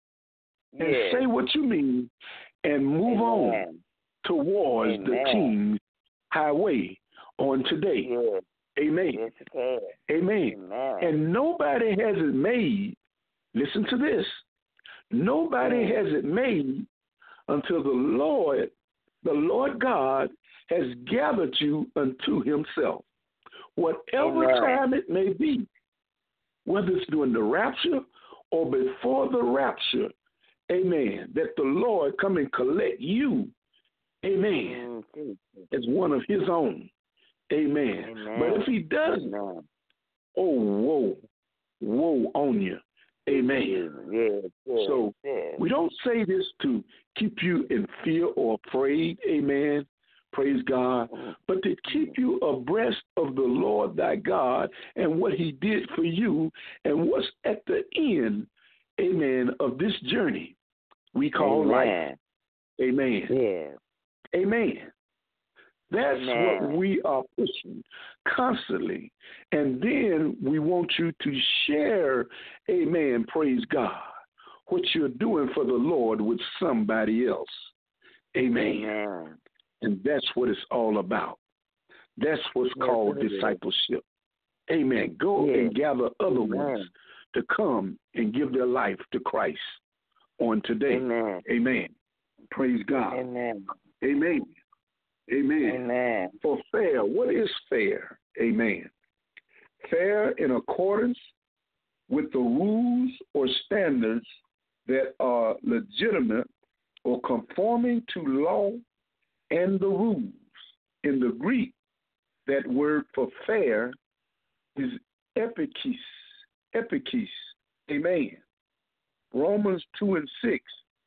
and Yes. say what you mean and move on Amen. towards the Amen. King's highway on today. Yes. Amen. Yes, it can. Amen. Amen. And nobody has it made, listen to this, nobody has it made until the Lord God has gathered you unto himself. Whatever Amen. time it may be, whether it's during the rapture or before the rapture, amen, that the Lord come and collect you, amen, as one of his own. Amen. Amen. But if he doesn't, Amen. oh, woe on you. Amen. Yes, yes, So yes. we don't say this to keep you in fear or afraid, amen, praise God, but to keep you abreast of the Lord thy God and what he did for you and what's at the end, amen, of this journey we call life. Amen. Yes. Amen. That's Amen. what we are pushing constantly. And then we want you to share, amen, praise God, what you're doing for the Lord with somebody else. Amen. Amen. And that's what it's all about. That's what's called discipleship. Amen. Go and gather other ones to come and give their life to Christ on today. Amen. Amen. Praise God. Amen. Amen. Amen. Amen. For fair, what is fair? Amen. Fair in accordance with the rules or standards that are legitimate or conforming to law and the rules. In the Greek, that word for fair is epikis. Epikis. Amen. Romans 2:6.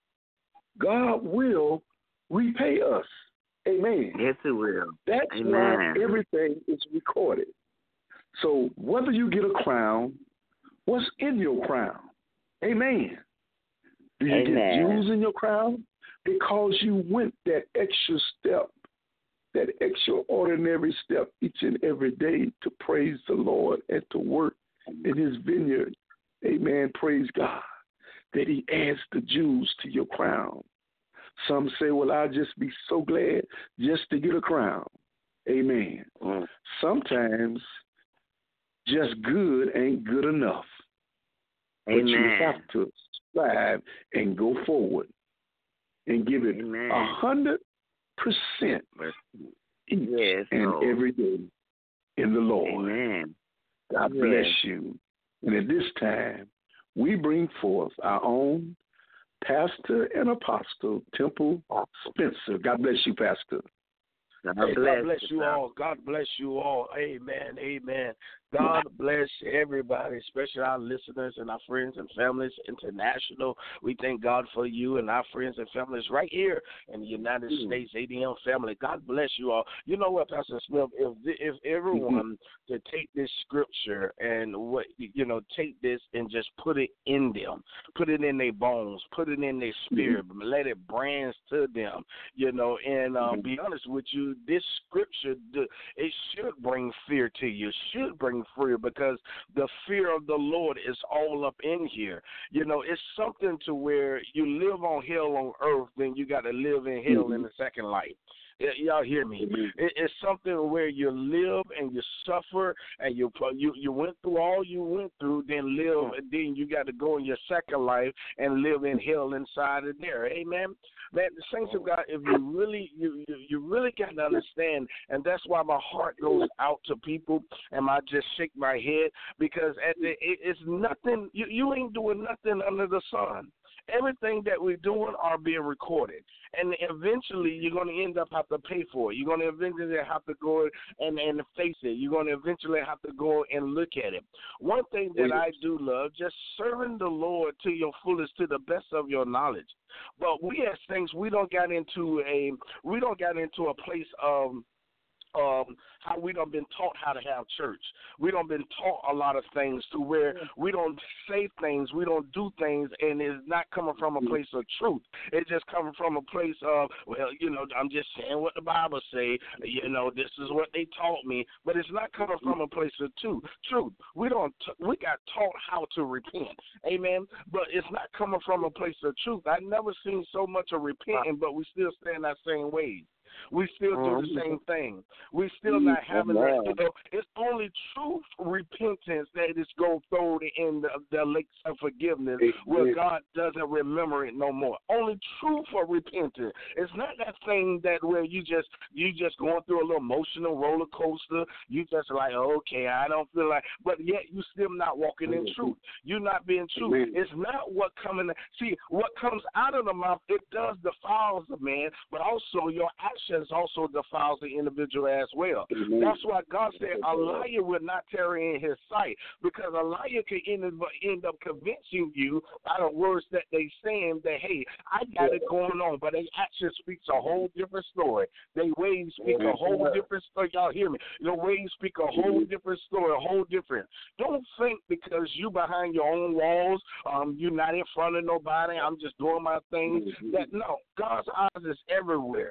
God will repay us. Amen. Yes, it will. That's why everything is recorded. So whether you get a crown What's in your crown? Amen. Do you get Amen. jewels in your crown? Because you went that extra step, that extraordinary step each and every day to praise the Lord and to work in his vineyard. Amen. Praise God. That he adds the jewels to your crown. Some say, well, I'll just be so glad just to get a crown. Amen. Sometimes just good ain't good enough. Amen. But you have to strive and go forward and give it 100% each and Lord. every day in the Lord. Amen. God bless you. And at this time, we bring forth our own Pastor and Apostle Temple Spencer. God bless you, Pastor. God God bless you you all. God bless you all. Amen. Amen. God bless everybody, especially our listeners and our friends and families international. We thank God for you and our friends and families right here in the United States, ADM family. God bless you all. You know what, Pastor Smith, if everyone to take this scripture and take this and just put it in them, put it in their bones, put it in their spirit, let it branch to them, and be honest with you, this scripture, it should bring fear to you, should bring fear, because the fear of the Lord is all up in here. It's something to where you live on hell on earth, then you got to live in hell in the second life. Y'all hear me? It's something where you live and you suffer and you went through all you went through, then live, and then you got to go in your second life and live in hell inside of there. Amen. Man, the saints of God, if you really you really got to understand, and that's why my heart goes out to people, and I just shake my head, because it's nothing. You ain't doing nothing under the sun. Everything that we're doing are being recorded. And eventually you're going to end up have to pay for it. You're going to eventually have to go and face it. You're going to eventually have to go and look at it. One thing that I do love, just serving the Lord to your fullest, to the best of your knowledge. But we as things, we don't get into a place of how we done been taught how to have church. We done been taught a lot of things to where we don't say things, we don't do things, and it's not coming from a place of truth. It's just coming from a place of, I'm just saying what the Bible say, this is what they taught me, but it's not coming from a place of truth. We got taught how to repent, amen, but it's not coming from a place of truth. I never seen so much of repenting, but we still stay in that same way. We still do the same thing. We still not having that. It's only true repentance that is going to throw in the lakes of forgiveness where God doesn't remember it no more. Only true for repentance. It's not that thing that where you just going through a little emotional roller coaster. You just like, okay, I don't feel like, but yet you still not walking in truth. You're not being true. It's not what coming. See, what comes out of the mouth, it does defiles the man, but also your actions also defiles the individual as well. That's why God said a liar will not tarry in his sight, because a liar can end up convincing you by the words that they saying that, hey, I got it going on, but their action speaks a whole different story. Their ways speak a whole different story. Y'all hear me? Your ways speak a whole different story, a whole different. Don't think because you behind your own walls, you're not in front of nobody, I'm just doing my thing. That no, God's eyes is everywhere.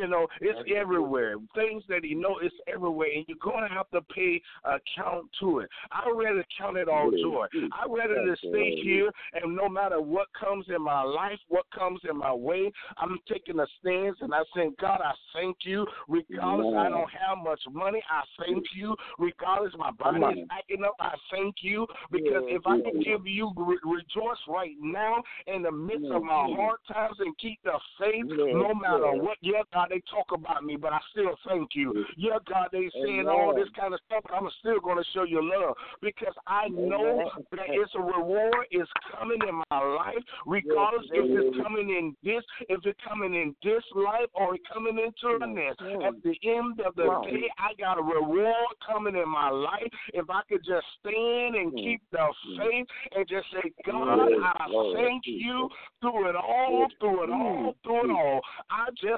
It's everywhere. Things that he knows, it's everywhere, and you're going to have to pay account to it. I'd rather count it all joy. I'd rather to stay here, and no matter what comes in my life, what comes in my way, I'm taking a stance, and I'm saying, God, I thank you. Regardless I don't have much money, I thank you. Regardless my body is acting up, I thank you. Because if I can give you rejoice right now in the midst of my hard times and keep the faith, no matter what, God, they talk about me, but I still thank you. Yeah, God, they saying all this kind of stuff, but I'm still going to show you love, because I know that it's a reward is coming in my life, regardless if it's coming in this, if it's coming in this life or it's coming into the next. At the end of the day, I got a reward coming in my life. If I could just stand and keep the faith and just say, God, I thank you through it all. I just thank you.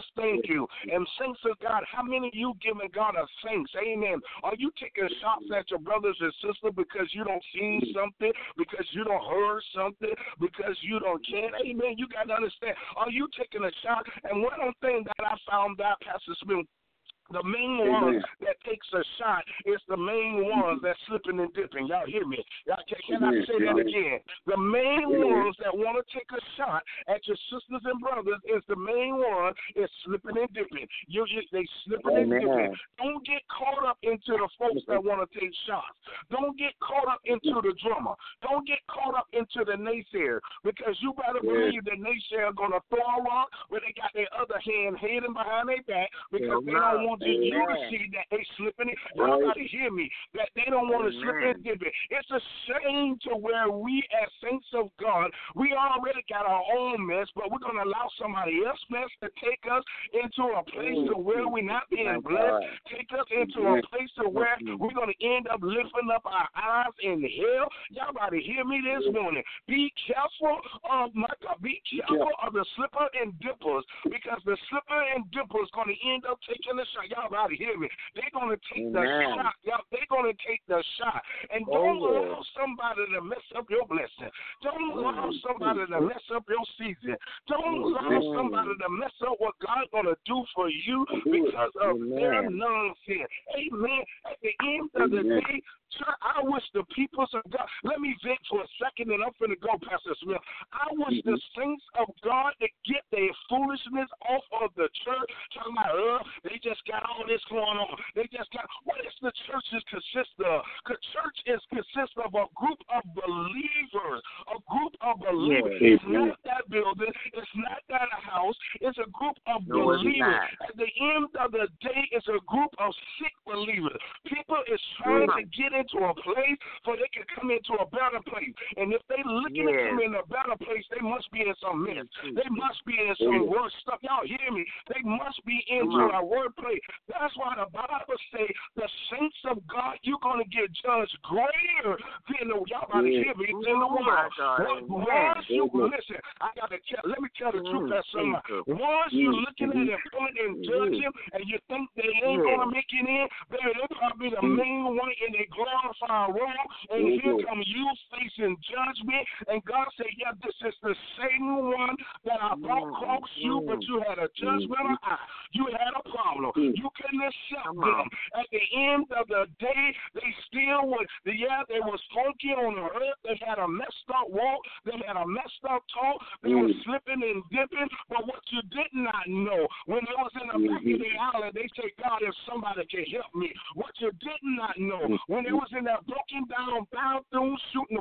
you. And saints of God, how many of you giving God a thanks? Amen. Are you taking shots at your brothers and sisters because you don't see something, because you don't heard something, because you don't care? Amen. You got to understand. Are you taking a shot? And one thing that I found out, Pastor Smith, the main ones that takes a shot is the main ones that's slipping and dipping. Y'all hear me? Y'all, can I say that again? The main ones that want to take a shot at your sisters and brothers is the main one is slipping and dipping. They slipping and dipping. Don't get caught up into the folks that want to take shots. Don't get caught up into the drama. Don't get caught up into the naysayer, because you better believe the naysayer going to throw a rock where they got their other hand hidden behind their back because they don't want you to see that they slipping it. Y'all gotta hear me. That they don't want to slip and dip it. It's a shame to where we as saints of God, we already got our own mess, but we're gonna allow somebody else's mess to take us into a place to where we're not being blessed, take us into a place to where we're gonna end up lifting up our eyes in hell. Y'all gotta hear me this morning. Be careful of be careful of the slipper and dippers, because the slipper and dippers gonna end up taking the shot. Y'all about to hear me. They're going to take the shot. Y'all, they're going to take the shot. And don't allow somebody to mess up your blessing. Don't allow somebody to mess up your season. Don't allow somebody to mess up what God's going to do for you because of their nonsense. Amen. At the end of the day, I wish the people of God, let me vent for a second and I'm going to go, Pastor Smith. I wish the saints of God to get their foolishness off of the church. Talking about, they just got all this going on. They just got, what is the churches consist of? The church consists of a group of believers. A group of believers. It's not that building. It's not that house. It's a group of believers. At the end of the day, it's a group of sick believers. People is trying to get into a place so they can come into a better place. And if they looking to come in a better place, they must be in some mess. They must be in some worse stuff. Y'all hear me? They must be into a word place. That's why the Bible say the saints of God, you're going to get judged greater than the, y'all about to hear me, than the world. Once you, listen, I got to tell, let me tell the truth, that's something. Once you're looking at it, point and judging, and you think they ain't going to make it in, baby, they're probably the main one in their glorified role, and here come you facing judgment, and God said, yeah, this is the same one that I brought across you, but you had a judgmental eye. You had a problem. You couldn't accept them. At the end of the day, they still would, they was funky on the earth. They had a messed up walk. They had a messed up talk. They were slipping and dipping, but what you did not know, when they was in the back of the alley, they said, God, if somebody can help me. What you did not know, when they was in that broken down bathroom shooting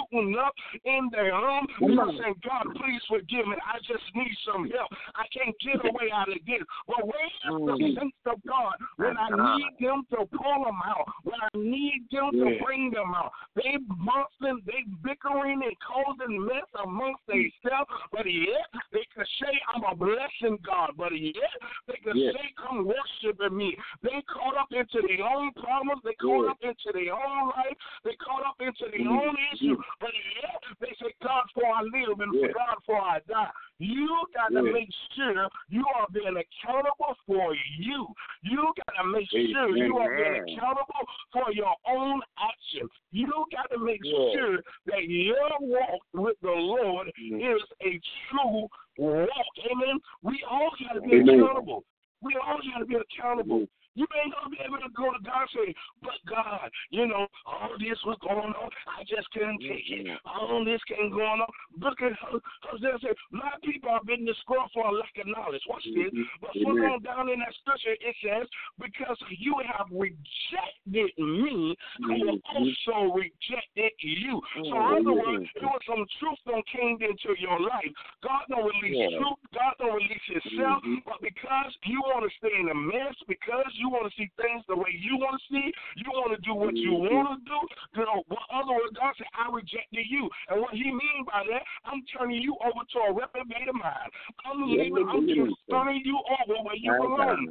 up in their arm, they were saying, God, please forgive me. I just need some help. I can't get away out of this. But where's the saints of God when I need them to pull them out, when I need them to bring them out? They monstering, they bickering and causing mess amongst themselves, but yet they can say, I'm a blessing God, but yet they can say, come worshiping me. They caught up into their own problems, they caught up into their own life, they caught up into their own issues, but yet they say, God, for I live and for God, for I die. You got to make sure you are being accountable for you. You got to make sure you are being accountable for your own action. You got to make sure that your walk with the Lord is a true walk. Amen. We all got to be accountable. We all got to be accountable. You may not be able to go to God and say, but God, all this was going on. I just couldn't take it. All this came going on. Look at Hosea said, my people have been destroyed for a lack of knowledge. Watch this. But further on down in that scripture, it says, because you have rejected me, I will also rejected you. So in other words, there was some truth that came into your life. God don't release truth. God don't release himself. But because you want to stay in a mess, because you want to see things the way you want to see, you want to do what you want to do. In other words, God said, I rejected you. And what he means by that, I'm turning you over to a reprobated mind. I'm just turning you over where you belong.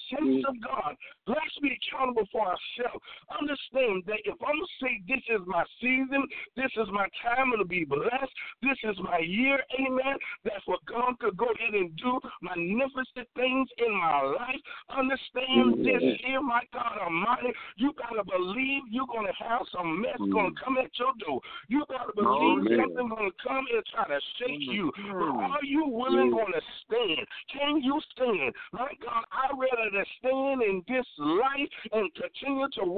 saints of God, let's be accountable for ourselves. Understand that if I'm going to say this is my season, this is my time to be blessed, this is my year, amen, that's what God could go ahead and do magnificent things in my life. Understand this here, my God Almighty. You got to believe you're going to have some mess going to come at your door. You got to believe something going to come and try to shake you. But are you willing going to stand? Can you stand? My God, I'd rather to stand in this life and continue to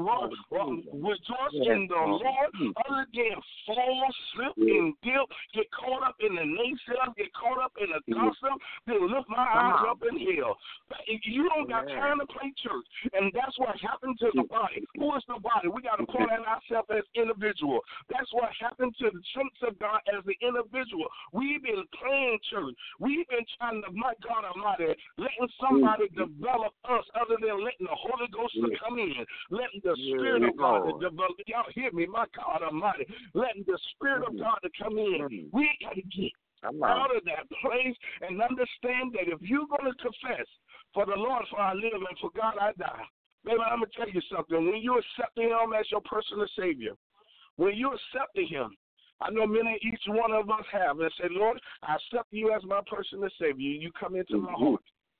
rejoice in the Lord other than fall, slip, and dip, get caught up in the naysayers, get caught up in the gossip, then lift my eyes up in hell. But if you don't got time to play church, and that's what happened to the body. Who is the body? We got to point at ourselves as individual. That's what happened to the saints of God as the individual. We've been playing church. We've been trying to, my God Almighty, letting somebody develop us other than letting the Holy Ghost to come in, letting the Spirit of God to develop. Y'all hear me, my God Almighty, letting the Spirit of God to come in. We got to get out of that place and understand that if you're going to confess, for the Lord for I live and for God I die. Baby, I'm going to tell you something. When you accept Him as your personal Savior, when you accept Him, I know many, each one of us have, and say, Lord, I accept you as my personal Savior. You come into my heart.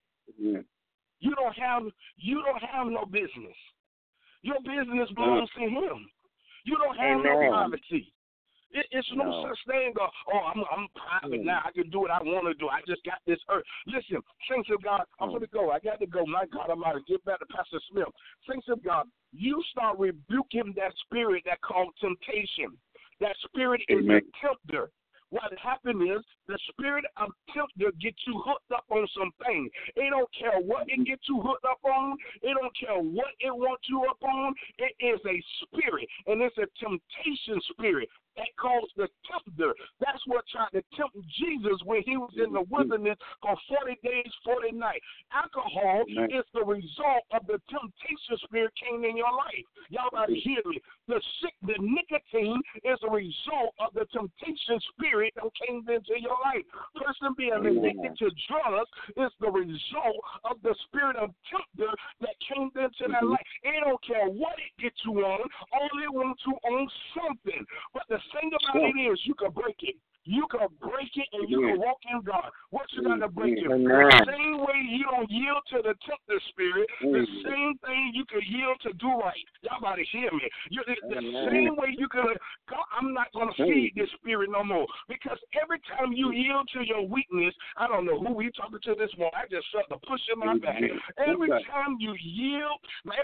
You don't have no business. Your business belongs to Him. You don't have no privacy. It's no such thing. I'm private now. I can do what I want to do. I just got this earth. Listen, saints of God, I'm going to go. I got to go. My God, I'm going to get back to Pastor Smith. Saints of God, you start rebuking that spirit that called temptation. That spirit is a tempter. What happened is the spirit of tempter gets you hooked up on some things. It don't care what it gets you hooked up on. It don't care what it wants you up on. It is a spirit, and it's a temptation spirit. That caused the tempter. That's what tried to tempt Jesus when he was in the wilderness for 40 days, 40 nights. Alcohol is the result of the temptation spirit came in your life. Y'all got to hear me. The nicotine is a result of the temptation spirit that came into your life. Person being addicted to drugs is the result of the spirit of tempter that came into that life. It don't care what it gets you on. All it wants you on something. But the thing about it is, you can break it. You can break it and you can walk in God. What you got to break it? The same way you don't yield to the tempter spirit, the same thing you can yield to do right. Y'all got to hear me. The same way you can, God, I'm not going to feed this spirit no more. Because every time you yield to your weakness, I don't know who we talking to this morning. I just felt the push in my back. Every time you yield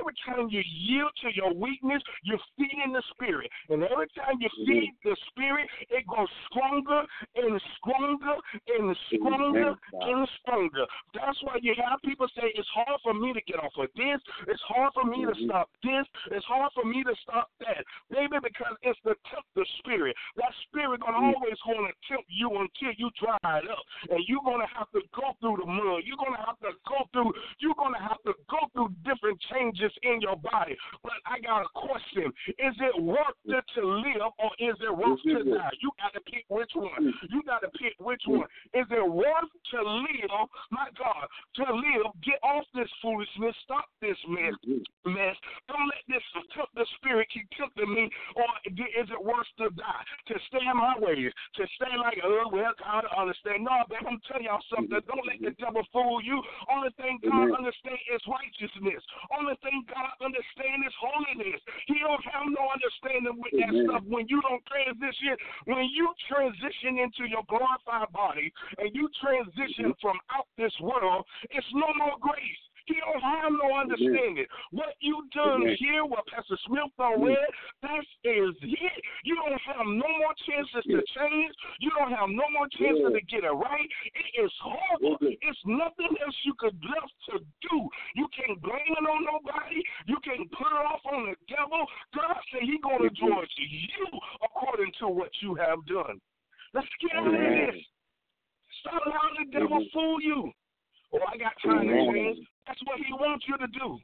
to your weakness, you're feeding the spirit. And every time you feed the spirit, it goes stronger and stronger and stronger and stronger. That's why you have people say it's hard for me to get off of this. It's hard for me to stop this. It's hard for me to stop that. Baby, because it's the tempter spirit. That spirit going to always want to tempt you until you dry it up. And you're going to have to go through the mud. You're going to have to go through different changes in your body. But I got a question. Is it worth it to live or is it worth to die? You got to pick which one. You got to pick which one. Is it worth to live, my God, to live, get off this foolishness, stop this mess. Don't let this tempter spirit keep tempting me, or is it worth to die, to stay in my ways, to stay like, well, God understand. No, babe, I'm telling y'all something. Don't let the devil fool you. Only thing God understands is righteousness. Only thing God understands is holiness. He don't have no understanding with that stuff when you don't transition. When you transition into your glorified body and you transition from out this world, it's no more grace. He don't have no understanding. What you done here, what Pastor Smith done read, that is it. You don't have no more chances to change. You don't have no more chances to get it right. It is horrible. It's nothing else you could left to do. You can't blame it on nobody. You can't put it off on the devil. God said He's going to judge you according to what you have done. Let's get out of this. Stop allowing the devil fool you. Oh, I got time to change. That's what he wants you to do.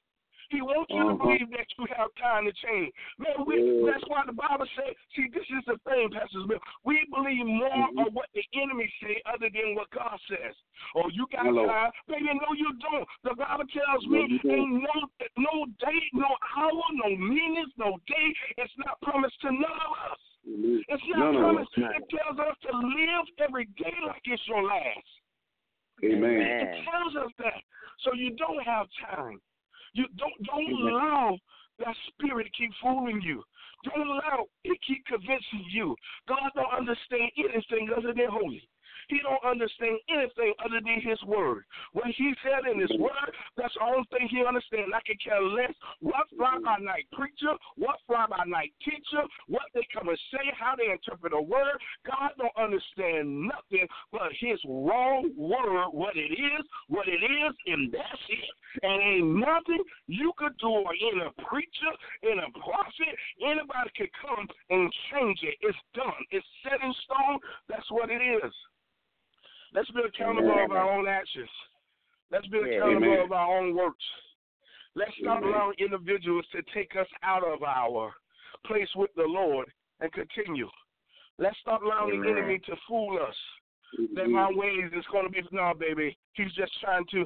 He wants you to believe that you have time to change. Man, that's why the Bible says, see, this is the thing, Pastor Smith. We believe more of what the enemy say other than what God says. Oh, you got time. Baby, no, you don't. The Bible tells me ain't no day, no hour, no minutes, no day. It's not promised to none of us. It's not promised. It tells us to live every day like it's your last. Amen. It tells us that. So you don't have time. You don't allow that spirit to keep fooling you. Don't allow it to keep convincing you. God don't understand anything other than holy. He don't understand anything other than his word. What he said in his word, that's the only thing he understands. I can care less what fly-by-night preacher, what fly-by-night teacher, what they come and say, how they interpret a word. God don't understand nothing but his wrong word, what it is, and that's it. And ain't nothing you could do, or in a preacher, in a prophet, anybody could come and change it. It's done. It's set in stone. That's what it is. Let's be accountable of our own actions. Let's be accountable of our own works. Let's stop allowing individuals to take us out of our place with the Lord and continue. Let's stop allowing the enemy to fool us. That my ways is going to be baby. He's trying to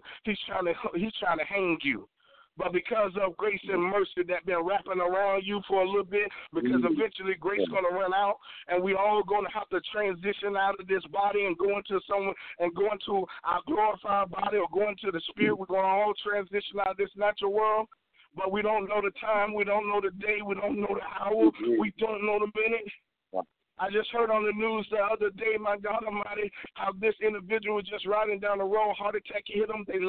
hang you. But because of grace and mercy that been wrapping around you for a little bit, because eventually grace is going to run out, and we all going to have to transition out of this body and go into our glorified body or go into the spirit. We're going to all transition out of this natural world, but we don't know the time, we don't know the day, we don't know the hour, we don't know the minute. I just heard on the news the other day, my God Almighty, how this individual was just riding down the road, heart attack hit them, they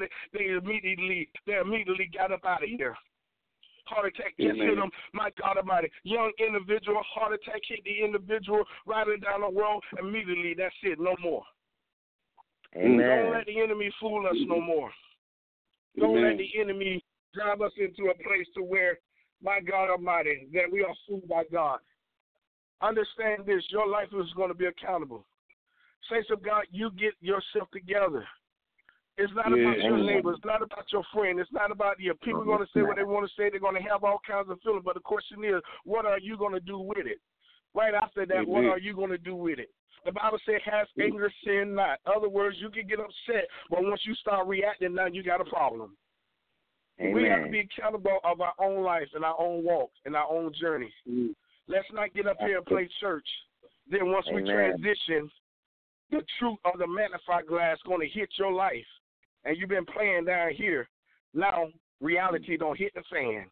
immediately got up out of here. Heart attack just hit them, my God Almighty. Young individual, heart attack hit the individual, riding down the road, immediately, that's it, no more. Amen. Don't let the enemy fool us no more. Don't let the enemy drive us into a place to where, my God Almighty, that we are fooled by God. Understand this, your life is going to be accountable. Saints of God, you get yourself together. It's not about your neighbor. It's not about your friend. It's not about your people going to say what they want to say. They're going to have all kinds of feelings. But the question is, what are you going to do with it? Right after that, what are you going to do with it? The Bible says, has anger, sin not. In other words, you can get upset, but once you start reacting, now you got a problem. Amen. We have to be accountable of our own life and our own walk and our own journey. Let's not get up here and play church. Then once we transition, the truth of the magnified glass going to hit your life. And you've been playing down here. Now reality don't hit the fan.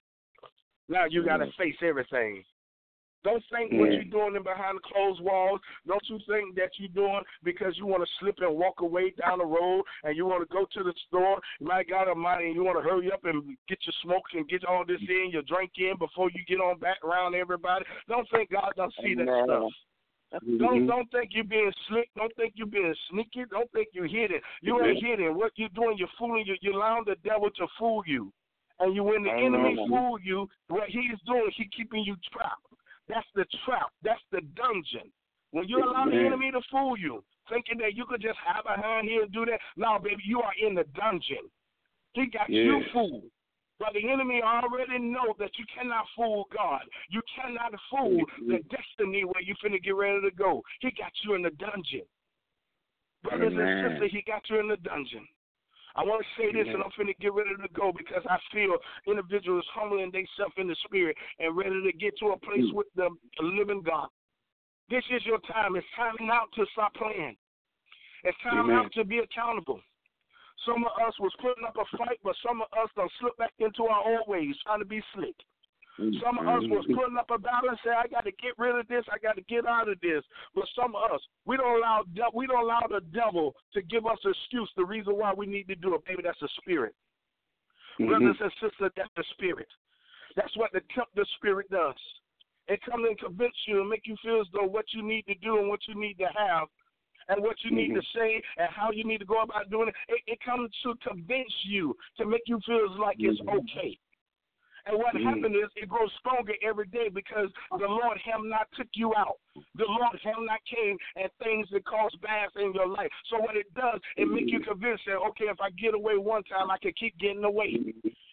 Now you got to face everything. Don't think what you're doing in behind the closed walls. Don't you think that you're doing because you want to slip and walk away down the road and you want to go to the store, my God Almighty, and you want to hurry up and get your smoke and get all this in, your drink in before you get on back around everybody. Don't think God don't see that stuff. Don't think you're being slick. Don't think you're being sneaky. Don't think you're hidden. You ain't hidden. What you're doing, you're fooling you. You're allowing the devil to fool you. And when the enemy fool you, what he's doing, he's keeping you trapped. That's the trap. That's the dungeon. When you allow the enemy to fool you, thinking that you could just hide behind here and do that, no, baby, you are in the dungeon. He got you fooled. But the enemy already know that you cannot fool God. You cannot fool the destiny where you finna get ready to go. He got you in the dungeon. Brothers and sisters, he got you in the dungeon. I want to say this, and I'm finna get ready to go because I feel individuals humbling themselves in the spirit and ready to get to a place with the living God. This is your time. It's time now to stop playing. It's time now to be accountable. Some of us was putting up a fight, but some of us done slipped back into our old ways, trying to be slick. Some of us was putting up a battle and say, I got to get rid of this, I got to get out of this. But some of us, we don't allow the devil to give us an excuse, the reason why we need to do it. Baby, that's the spirit. Brothers and sisters, that's the spirit. That's what the spirit does. It comes and convince you and make you feel as though what you need to do and what you need to have and what you need to say and how you need to go about doing it. It comes to convince you, to make you feel like it's okay. And what happened is it grows stronger every day because the Lord have not took you out. The Lord have not came and things that cause bad in your life. So what it does, it make you convinced that, okay, if I get away one time, I can keep getting away.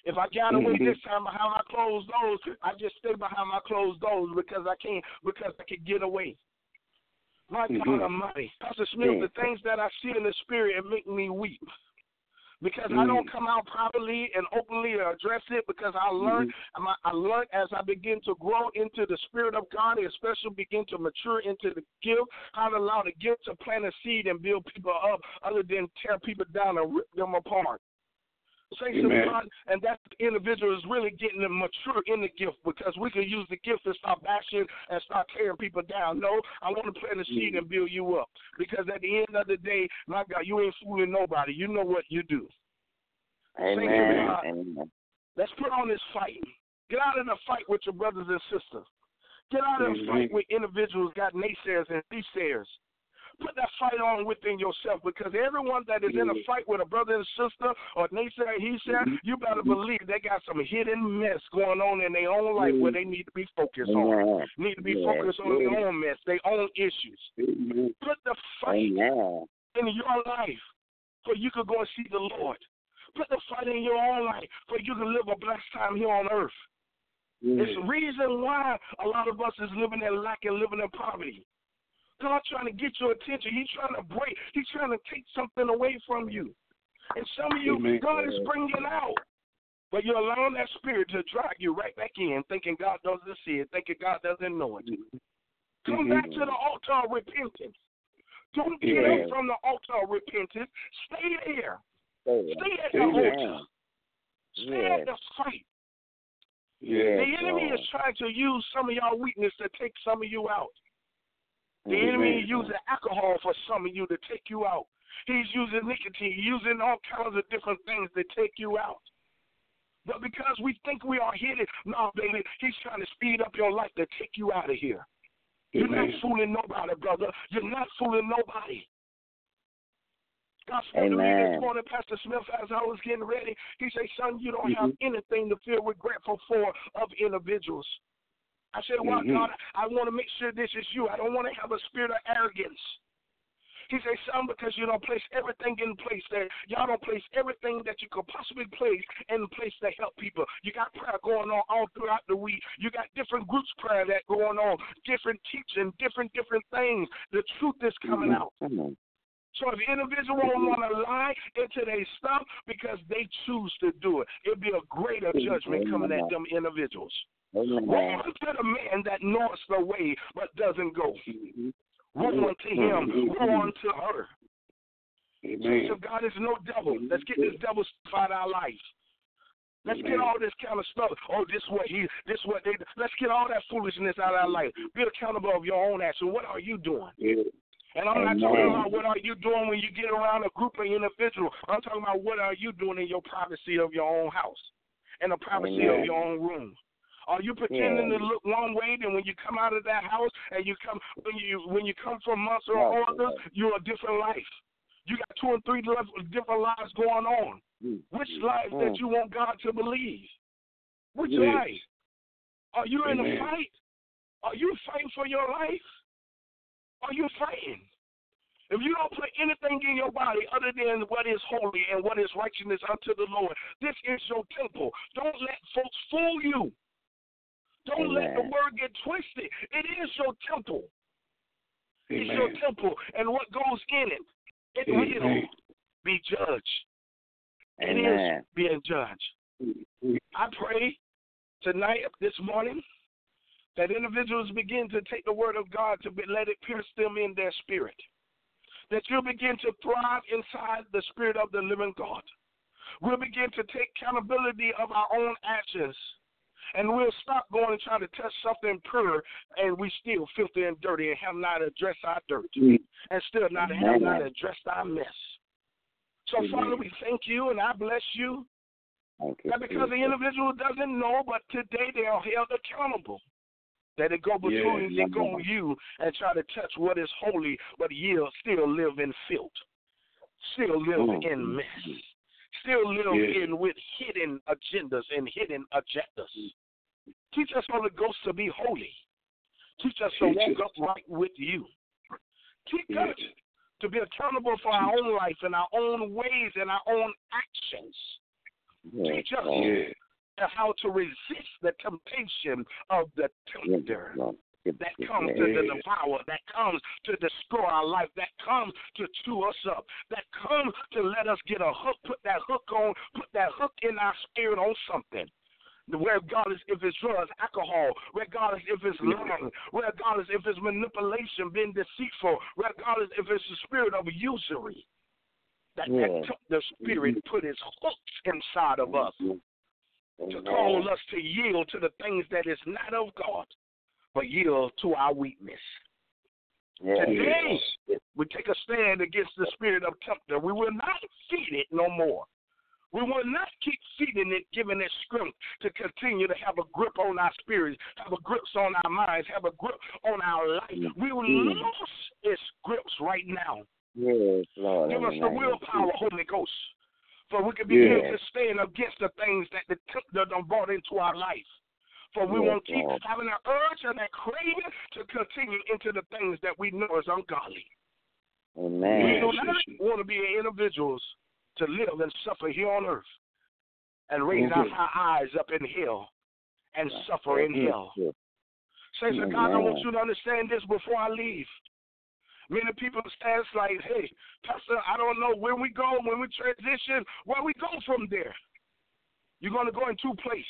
If I got away this time behind my closed doors, I just stay behind my closed doors because I can get away. My God Almighty. Pastor Smith, the things that I see in the spirit make me weep. Because I don't come out privately and openly to address it, because I learned as I begin to grow into the Spirit of God, especially begin to mature into the gift, how to allow the gift to plant a seed and build people up other than tear people down and rip them apart. Saints of God, and that individual is really getting them mature in the gift, because we can use the gift to stop bashing and start tearing people down. No, I want to plant a seed and build you up, because at the end of the day, my God, you ain't fooling nobody. You know what you do. Amen. Saints of God, Amen. let's put on this fight. Get out of the fight with your brothers and sisters. Get out of the fight with individuals got naysayers and naysayers. Put that fight on within yourself, because everyone that is in a fight with a brother and sister or naysayer, he said, you better believe they got some hidden mess going on in their own life where they need to be focused on. Need to be focused on their own mess, their own issues. Put the fight in your life so you could go and see the Lord. Put the fight in your own life so you can live a blessed time here on earth. It's the reason why a lot of us is living in lack and living in poverty. God trying to get your attention. He's trying to break. He's trying to take something away from you. And some of you, God is bringing out. But you're allowing that spirit to drag you right back in, thinking God doesn't see it, thinking God doesn't know it. Come back to the altar of repentance. Don't get up from the altar of repentance. Stay there. Stay at the altar. Stay at the fight. The enemy is trying to use some of y'all weakness to take some of you out. The enemy is using alcohol for some of you to take you out. He's using nicotine, using all kinds of different things to take you out. But because we think we are hidden, no, baby, he's trying to speed up your life to take you out of here. You're not fooling nobody, brother. You're not fooling nobody. God spoke to me this morning, Pastor Smith, as I was getting ready. He said, son, you don't have anything to feel regretful for of individuals. I said, well, God, I want to make sure this is you. I don't want to have a spirit of arrogance. He said, son, because you don't place everything in place there. Y'all don't place everything that you could possibly place in place to help people. You got prayer going on all throughout the week. You got different groups prayer that going on, different teaching, different things. The truth is coming out. So if the individual want to lie into their stuff because they choose to do it, it'll be a greater judgment coming at them individuals. Woe unto the man that knows the way but doesn't go. Woe unto him. Woe unto her. So God is no devil. Let's get this devil stuff out of our life. Let's get all this kind of stuff. Oh, this what they. Let's get all that foolishness out of our life. Be accountable of your own action. What are you doing? And I'm not talking about what are you doing when you get around a group of individuals. I'm talking about what are you doing in your privacy of your own house, in the privacy of your own room. Are you pretending to look one way, then when you come out of that house and you come when you come from months or others, you're a different life. You got 2 and 3 different lives going on. Which life that you want God to believe? Which life? Are you in a fight? Are you fighting for your life? Are you fighting? If you don't put anything in your body other than what is holy and what is righteousness unto the Lord, this is your temple. Don't let folks fool you. Don't let the word get twisted. It is your temple. It's your temple. And what goes in it, it will be judged. It is being judged. I pray tonight, this morning, that individuals begin to take the word of God to let it pierce them in their spirit. That you'll begin to thrive inside the spirit of the living God. We'll begin to take accountability of our own actions. And we'll stop going and trying to touch something pure, and we still filthy and dirty and have not addressed our dirt, and still have not addressed our mess. So, Father, we thank you and I bless you. Not because the individual doesn't know, but today they are held accountable. That it go between they go you and try to touch what is holy, but you still live in filth, still live in mess. Still live in with hidden agendas and hidden agendas. Teach us, Holy Ghost, to be holy. Teach us to walk upright with you. Teach us to be accountable for our own life and our own ways and our own actions. Yes, Teach us Lord. how to resist the temptation of the Yes, tempter Lord. that comes to devour, that comes to destroy our life, that comes to chew us up, that comes to let us get a hook, put that hook in our spirit on something. Regardless if it's drugs, alcohol, regardless if it's lying, regardless if it's manipulation, being deceitful, regardless if it's the spirit of usury. That the spirit put his hooks inside of us to cause us to yield to the things that is not of God, but yield to our weakness. Today, we take a stand against the spirit of tempter. We will not feed it no more. We will not keep feeding it, giving it strength to continue to have a grip on our spirits, have a grip on our minds, have a grip on our life. We will lose its grips right now. Yes, Lord. Give us the willpower, Holy Ghost, for we can begin to stand against the things that the tempter done brought into our life. For we won't keep having an urge and that craving to continue into the things that we know is ungodly. Amen. We do not want to be individuals to live and suffer here on earth and raise our eyes up in hell and suffer in hell. Saints of God, I want you to understand this before I leave. Many people stand like, hey, Pastor, I don't know where we go, when we transition, where we go from there. You're going to go in two places.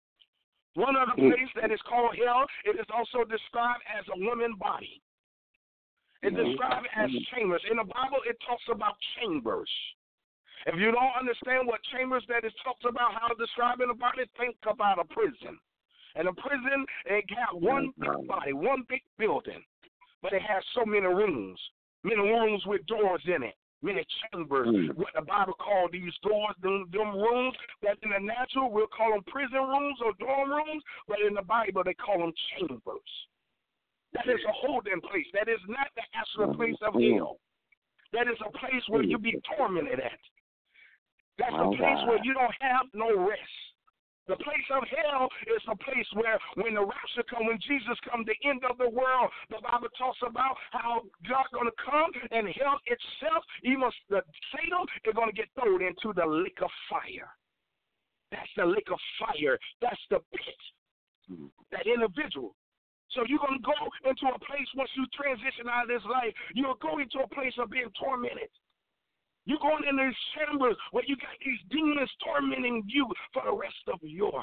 One other place that is called hell, it is also described as a woman body. It's described as chambers. In the Bible, it talks about chambers. If you don't understand what chambers that it talks about, how to describe it about it, think about a prison. And a prison, it got one big body, one big building, but it has so many rooms with doors in it, many chambers, what the Bible called these doors, them rooms that in the natural we'll call them prison rooms or dorm rooms, but in the Bible they call them chambers. That is a holding place. That is not the actual place of hell. That is a place where you be tormented at. That's a place where you don't have no rest. The place of hell is a place where when the rapture comes, when Jesus comes, the end of the world, the Bible talks about how God's going to come and hell itself, even Satan, is going to get thrown into the lake of fire. That's the lake of fire. That's the pit, that individual. So you're going to go into a place once you transition out of this life, you'll go into a place of being tormented. You're going in these chambers where you got these demons tormenting you for the rest of your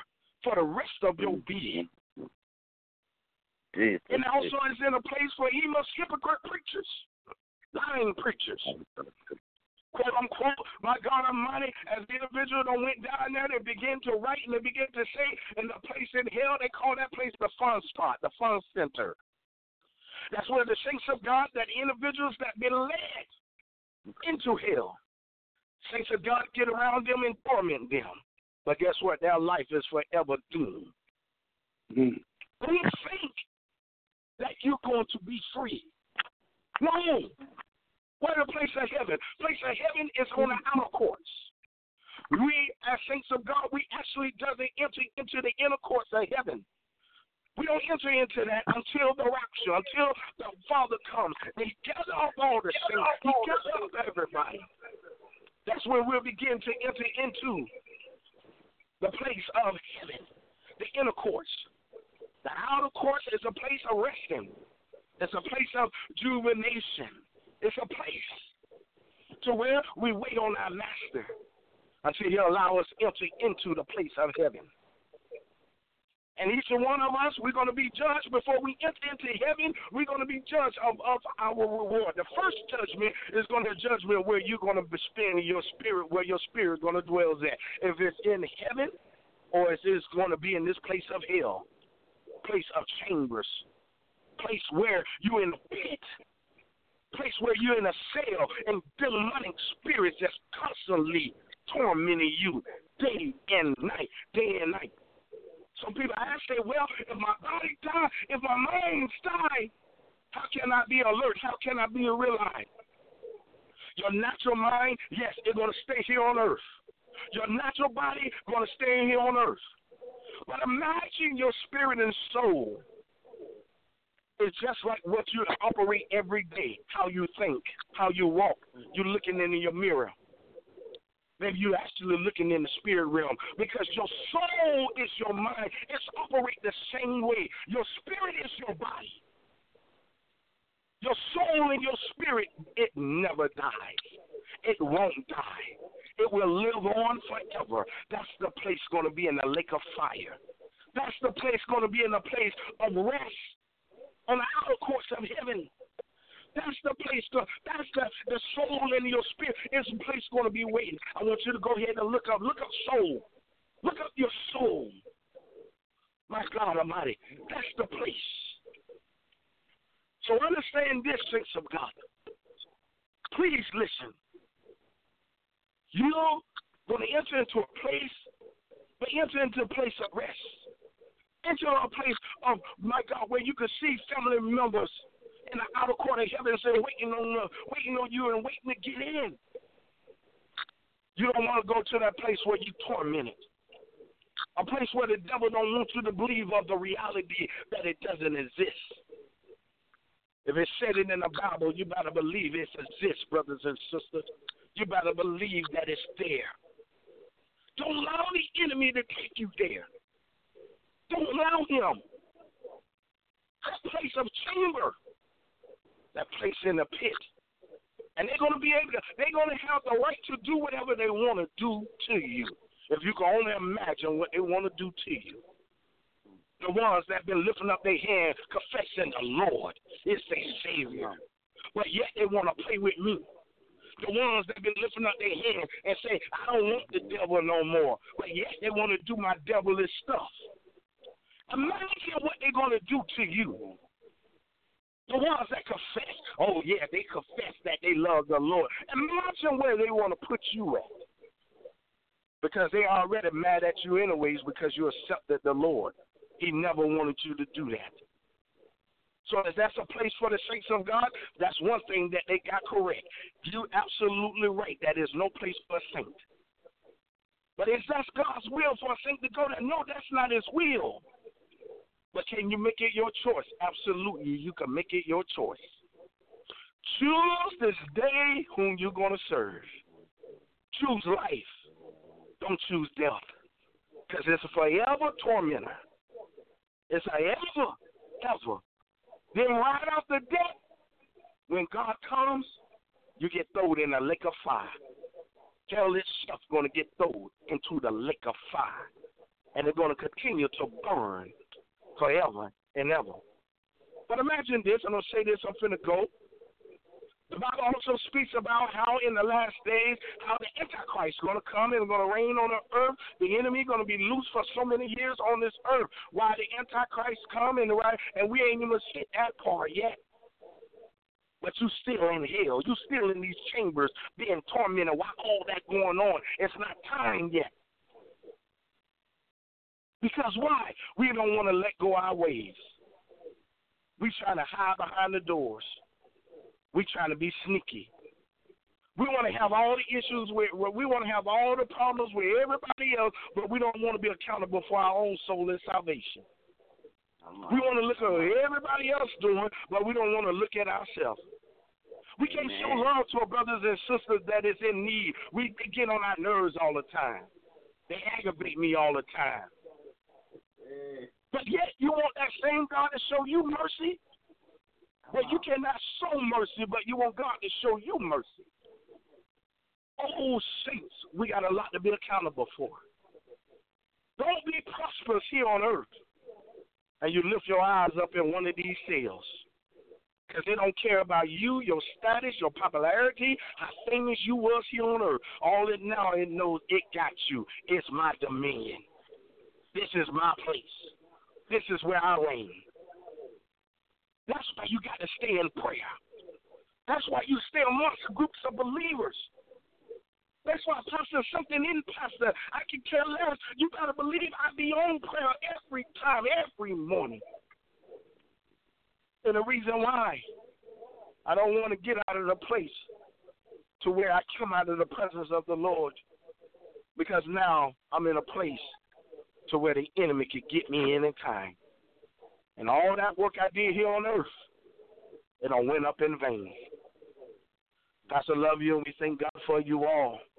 being. And also it's in a place where he must hypocrite preachers, lying preachers. Quote unquote, my God Almighty, as the individual that went down there, they began to write and they began to say, in the place in hell, they call that place the fun spot, the fun center. That's where the saints of God, that individuals that been led into hell, saints of God get around them and torment them. But guess what? Their life is forever doomed. Don't think that you're going to be free. No. Where the place of heaven? Place of heaven is on the outer courts. We, as saints of God, we actually doesn't enter into the inner courts of heaven. We don't enter into that until the rapture, until the Father comes. He gathers up all the saints. He gathers up everybody. That's when we'll begin to enter into the place of heaven, the inner courts. The outer courts is a place of resting. It's a place of jubilation. It's a place to where we wait on our Master until He'll allow us to enter into the place of heaven. And each one of us, we're going to be judged before we enter into heaven. We're going to be judged of our reward. The first judgment is going to be a judgment where you're going to spend your spirit, where your spirit is going to dwell at. If it's in heaven or if it's going to be in this place of hell, place of chambers, place where you're in the pit, place where you're in a cell and demonic spirits that's constantly tormenting you day and night, day and night. Some people ask, say, well, if my body dies, if my mind's die, how can I be alert? How can I be realized? Your natural mind, yes, it's going to stay here on earth. Your natural body going to stay here on earth. But imagine your spirit and soul. It's just like what you operate every day, how you think, how you walk. You're looking in your mirror. Maybe you're actually looking in the spirit realm because your soul is your mind. It's operate the same way. Your spirit is your body. Your soul and your spirit, it never dies. It won't die. It will live on forever. That's the place going to be in the lake of fire. That's the place going to be in a place of rest on the outer courts of heaven. That's the place, that's the soul in your spirit. It's a place going to be waiting. I want you to go ahead and look up soul. Look up your soul. My God Almighty, that's the place. So understand this, saints of God. Please listen. You're going to enter into a place, but enter into a place of rest. Enter a place of, my God, where you can see family members in the outer court of heaven say, waiting on you and waiting to get in. You don't want to go to that place where you tormented. A place where the devil don't want you to believe of the reality that it doesn't exist. If it's said it in the Bible, you better believe it exists, brothers and sisters. You better believe that it's there. Don't allow the enemy to take you there. Don't allow him. That place of chamber. That place in the pit. And they're going to they're going to have the right to do whatever they want to do to you. If you can only imagine what they want to do to you. The ones that have been lifting up their hand, confessing the Lord is their Savior. But yet they want to play with me. The ones that have been lifting up their hand and say, I don't want the devil no more. But yet they want to do my devilish stuff. Imagine what they're going to do to you. The ones that confess, oh yeah, they confess that they love the Lord. Imagine where they want to put you at. Because they are already mad at you anyways because you accepted the Lord. He never wanted you to do that. So if that's a place for the saints of God, that's one thing that they got correct. You're absolutely right. That is no place for a saint. But is that God's will for a saint to go there? No, that's not his will. But can you make it your choice? Absolutely, you can make it your choice. Choose this day whom you're going to serve. Choose life. Don't choose death. Because it's a forever tormentor. It's a ever. Then right after death, when God comes, you get thrown in a lake of fire. Tell this stuff going to get thrown into the lake of fire. And they're going to continue to burn forever and ever. But imagine this, I'm going to say this, I'm finna go. The Bible also speaks about how in the last days, how the Antichrist is going to come and going to reign on the earth. The enemy going to be loose for so many years on this earth. Why the Antichrist come and we ain't even hit that part yet. But you still in hell. You still in these chambers being tormented. Why all that going on? It's not time yet. Because why? We don't want to let go our ways. We trying to hide behind the doors. We trying to be sneaky. We want to have all the issues we want to have all the problems with everybody else, but we don't want to be accountable for our own soul and salvation. We want to look at what everybody else doing, but we don't want to look at ourselves. We can't show love to our brothers and sisters that is in need. We get on our nerves all the time. They aggravate me all the time. But yet you want that same God to show you mercy? Well, you cannot show mercy, but you want God to show you mercy. Oh, saints, we got a lot to be accountable for. Don't be prosperous here on earth and you lift your eyes up in one of these cells. Because they don't care about you, your status, your popularity, how famous you was here on earth. All it now, it knows it got you. It's my dominion. This is my place. This is where I reign. That's why you got to stay in prayer. That's why you stay amongst groups of believers. That's why, Pastor, something in Pastor, I can care less. You got to believe I be on prayer every time, every morning. And the reason why I don't want to get out of the place to where I come out of the presence of the Lord, because now I'm in a place to where the enemy could get me in time. And all that work I did here on earth, it all went up in vain. Pastor, love you, and we thank God for you all.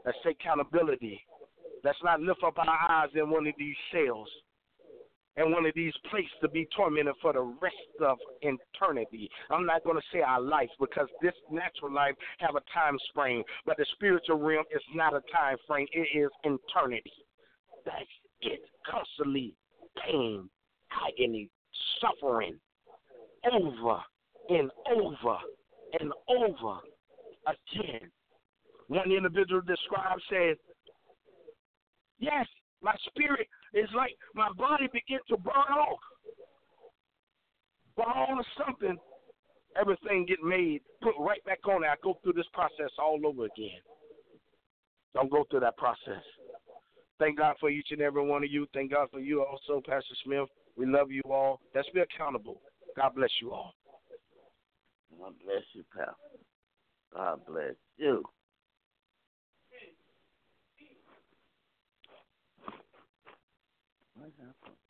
Let's take accountability. Let's not lift up our eyes in one of these cells and one of these places to be tormented for the rest of eternity. I'm not going to say our life because this natural life have a time frame, but the spiritual realm is not a time frame. It is eternity. That's it. Constantly pain, agony, suffering, over and over and over again. One individual described said, yes, my spirit is like my body begin to burn off. But all of something, everything get made, put right back on there. I go through this process all over again. Don't go through that process. Thank God for each and every one of you. Thank God for you also, Pastor Smith. We love you all. Let's be accountable. God bless you all. God bless you, pal. God bless you. What happened?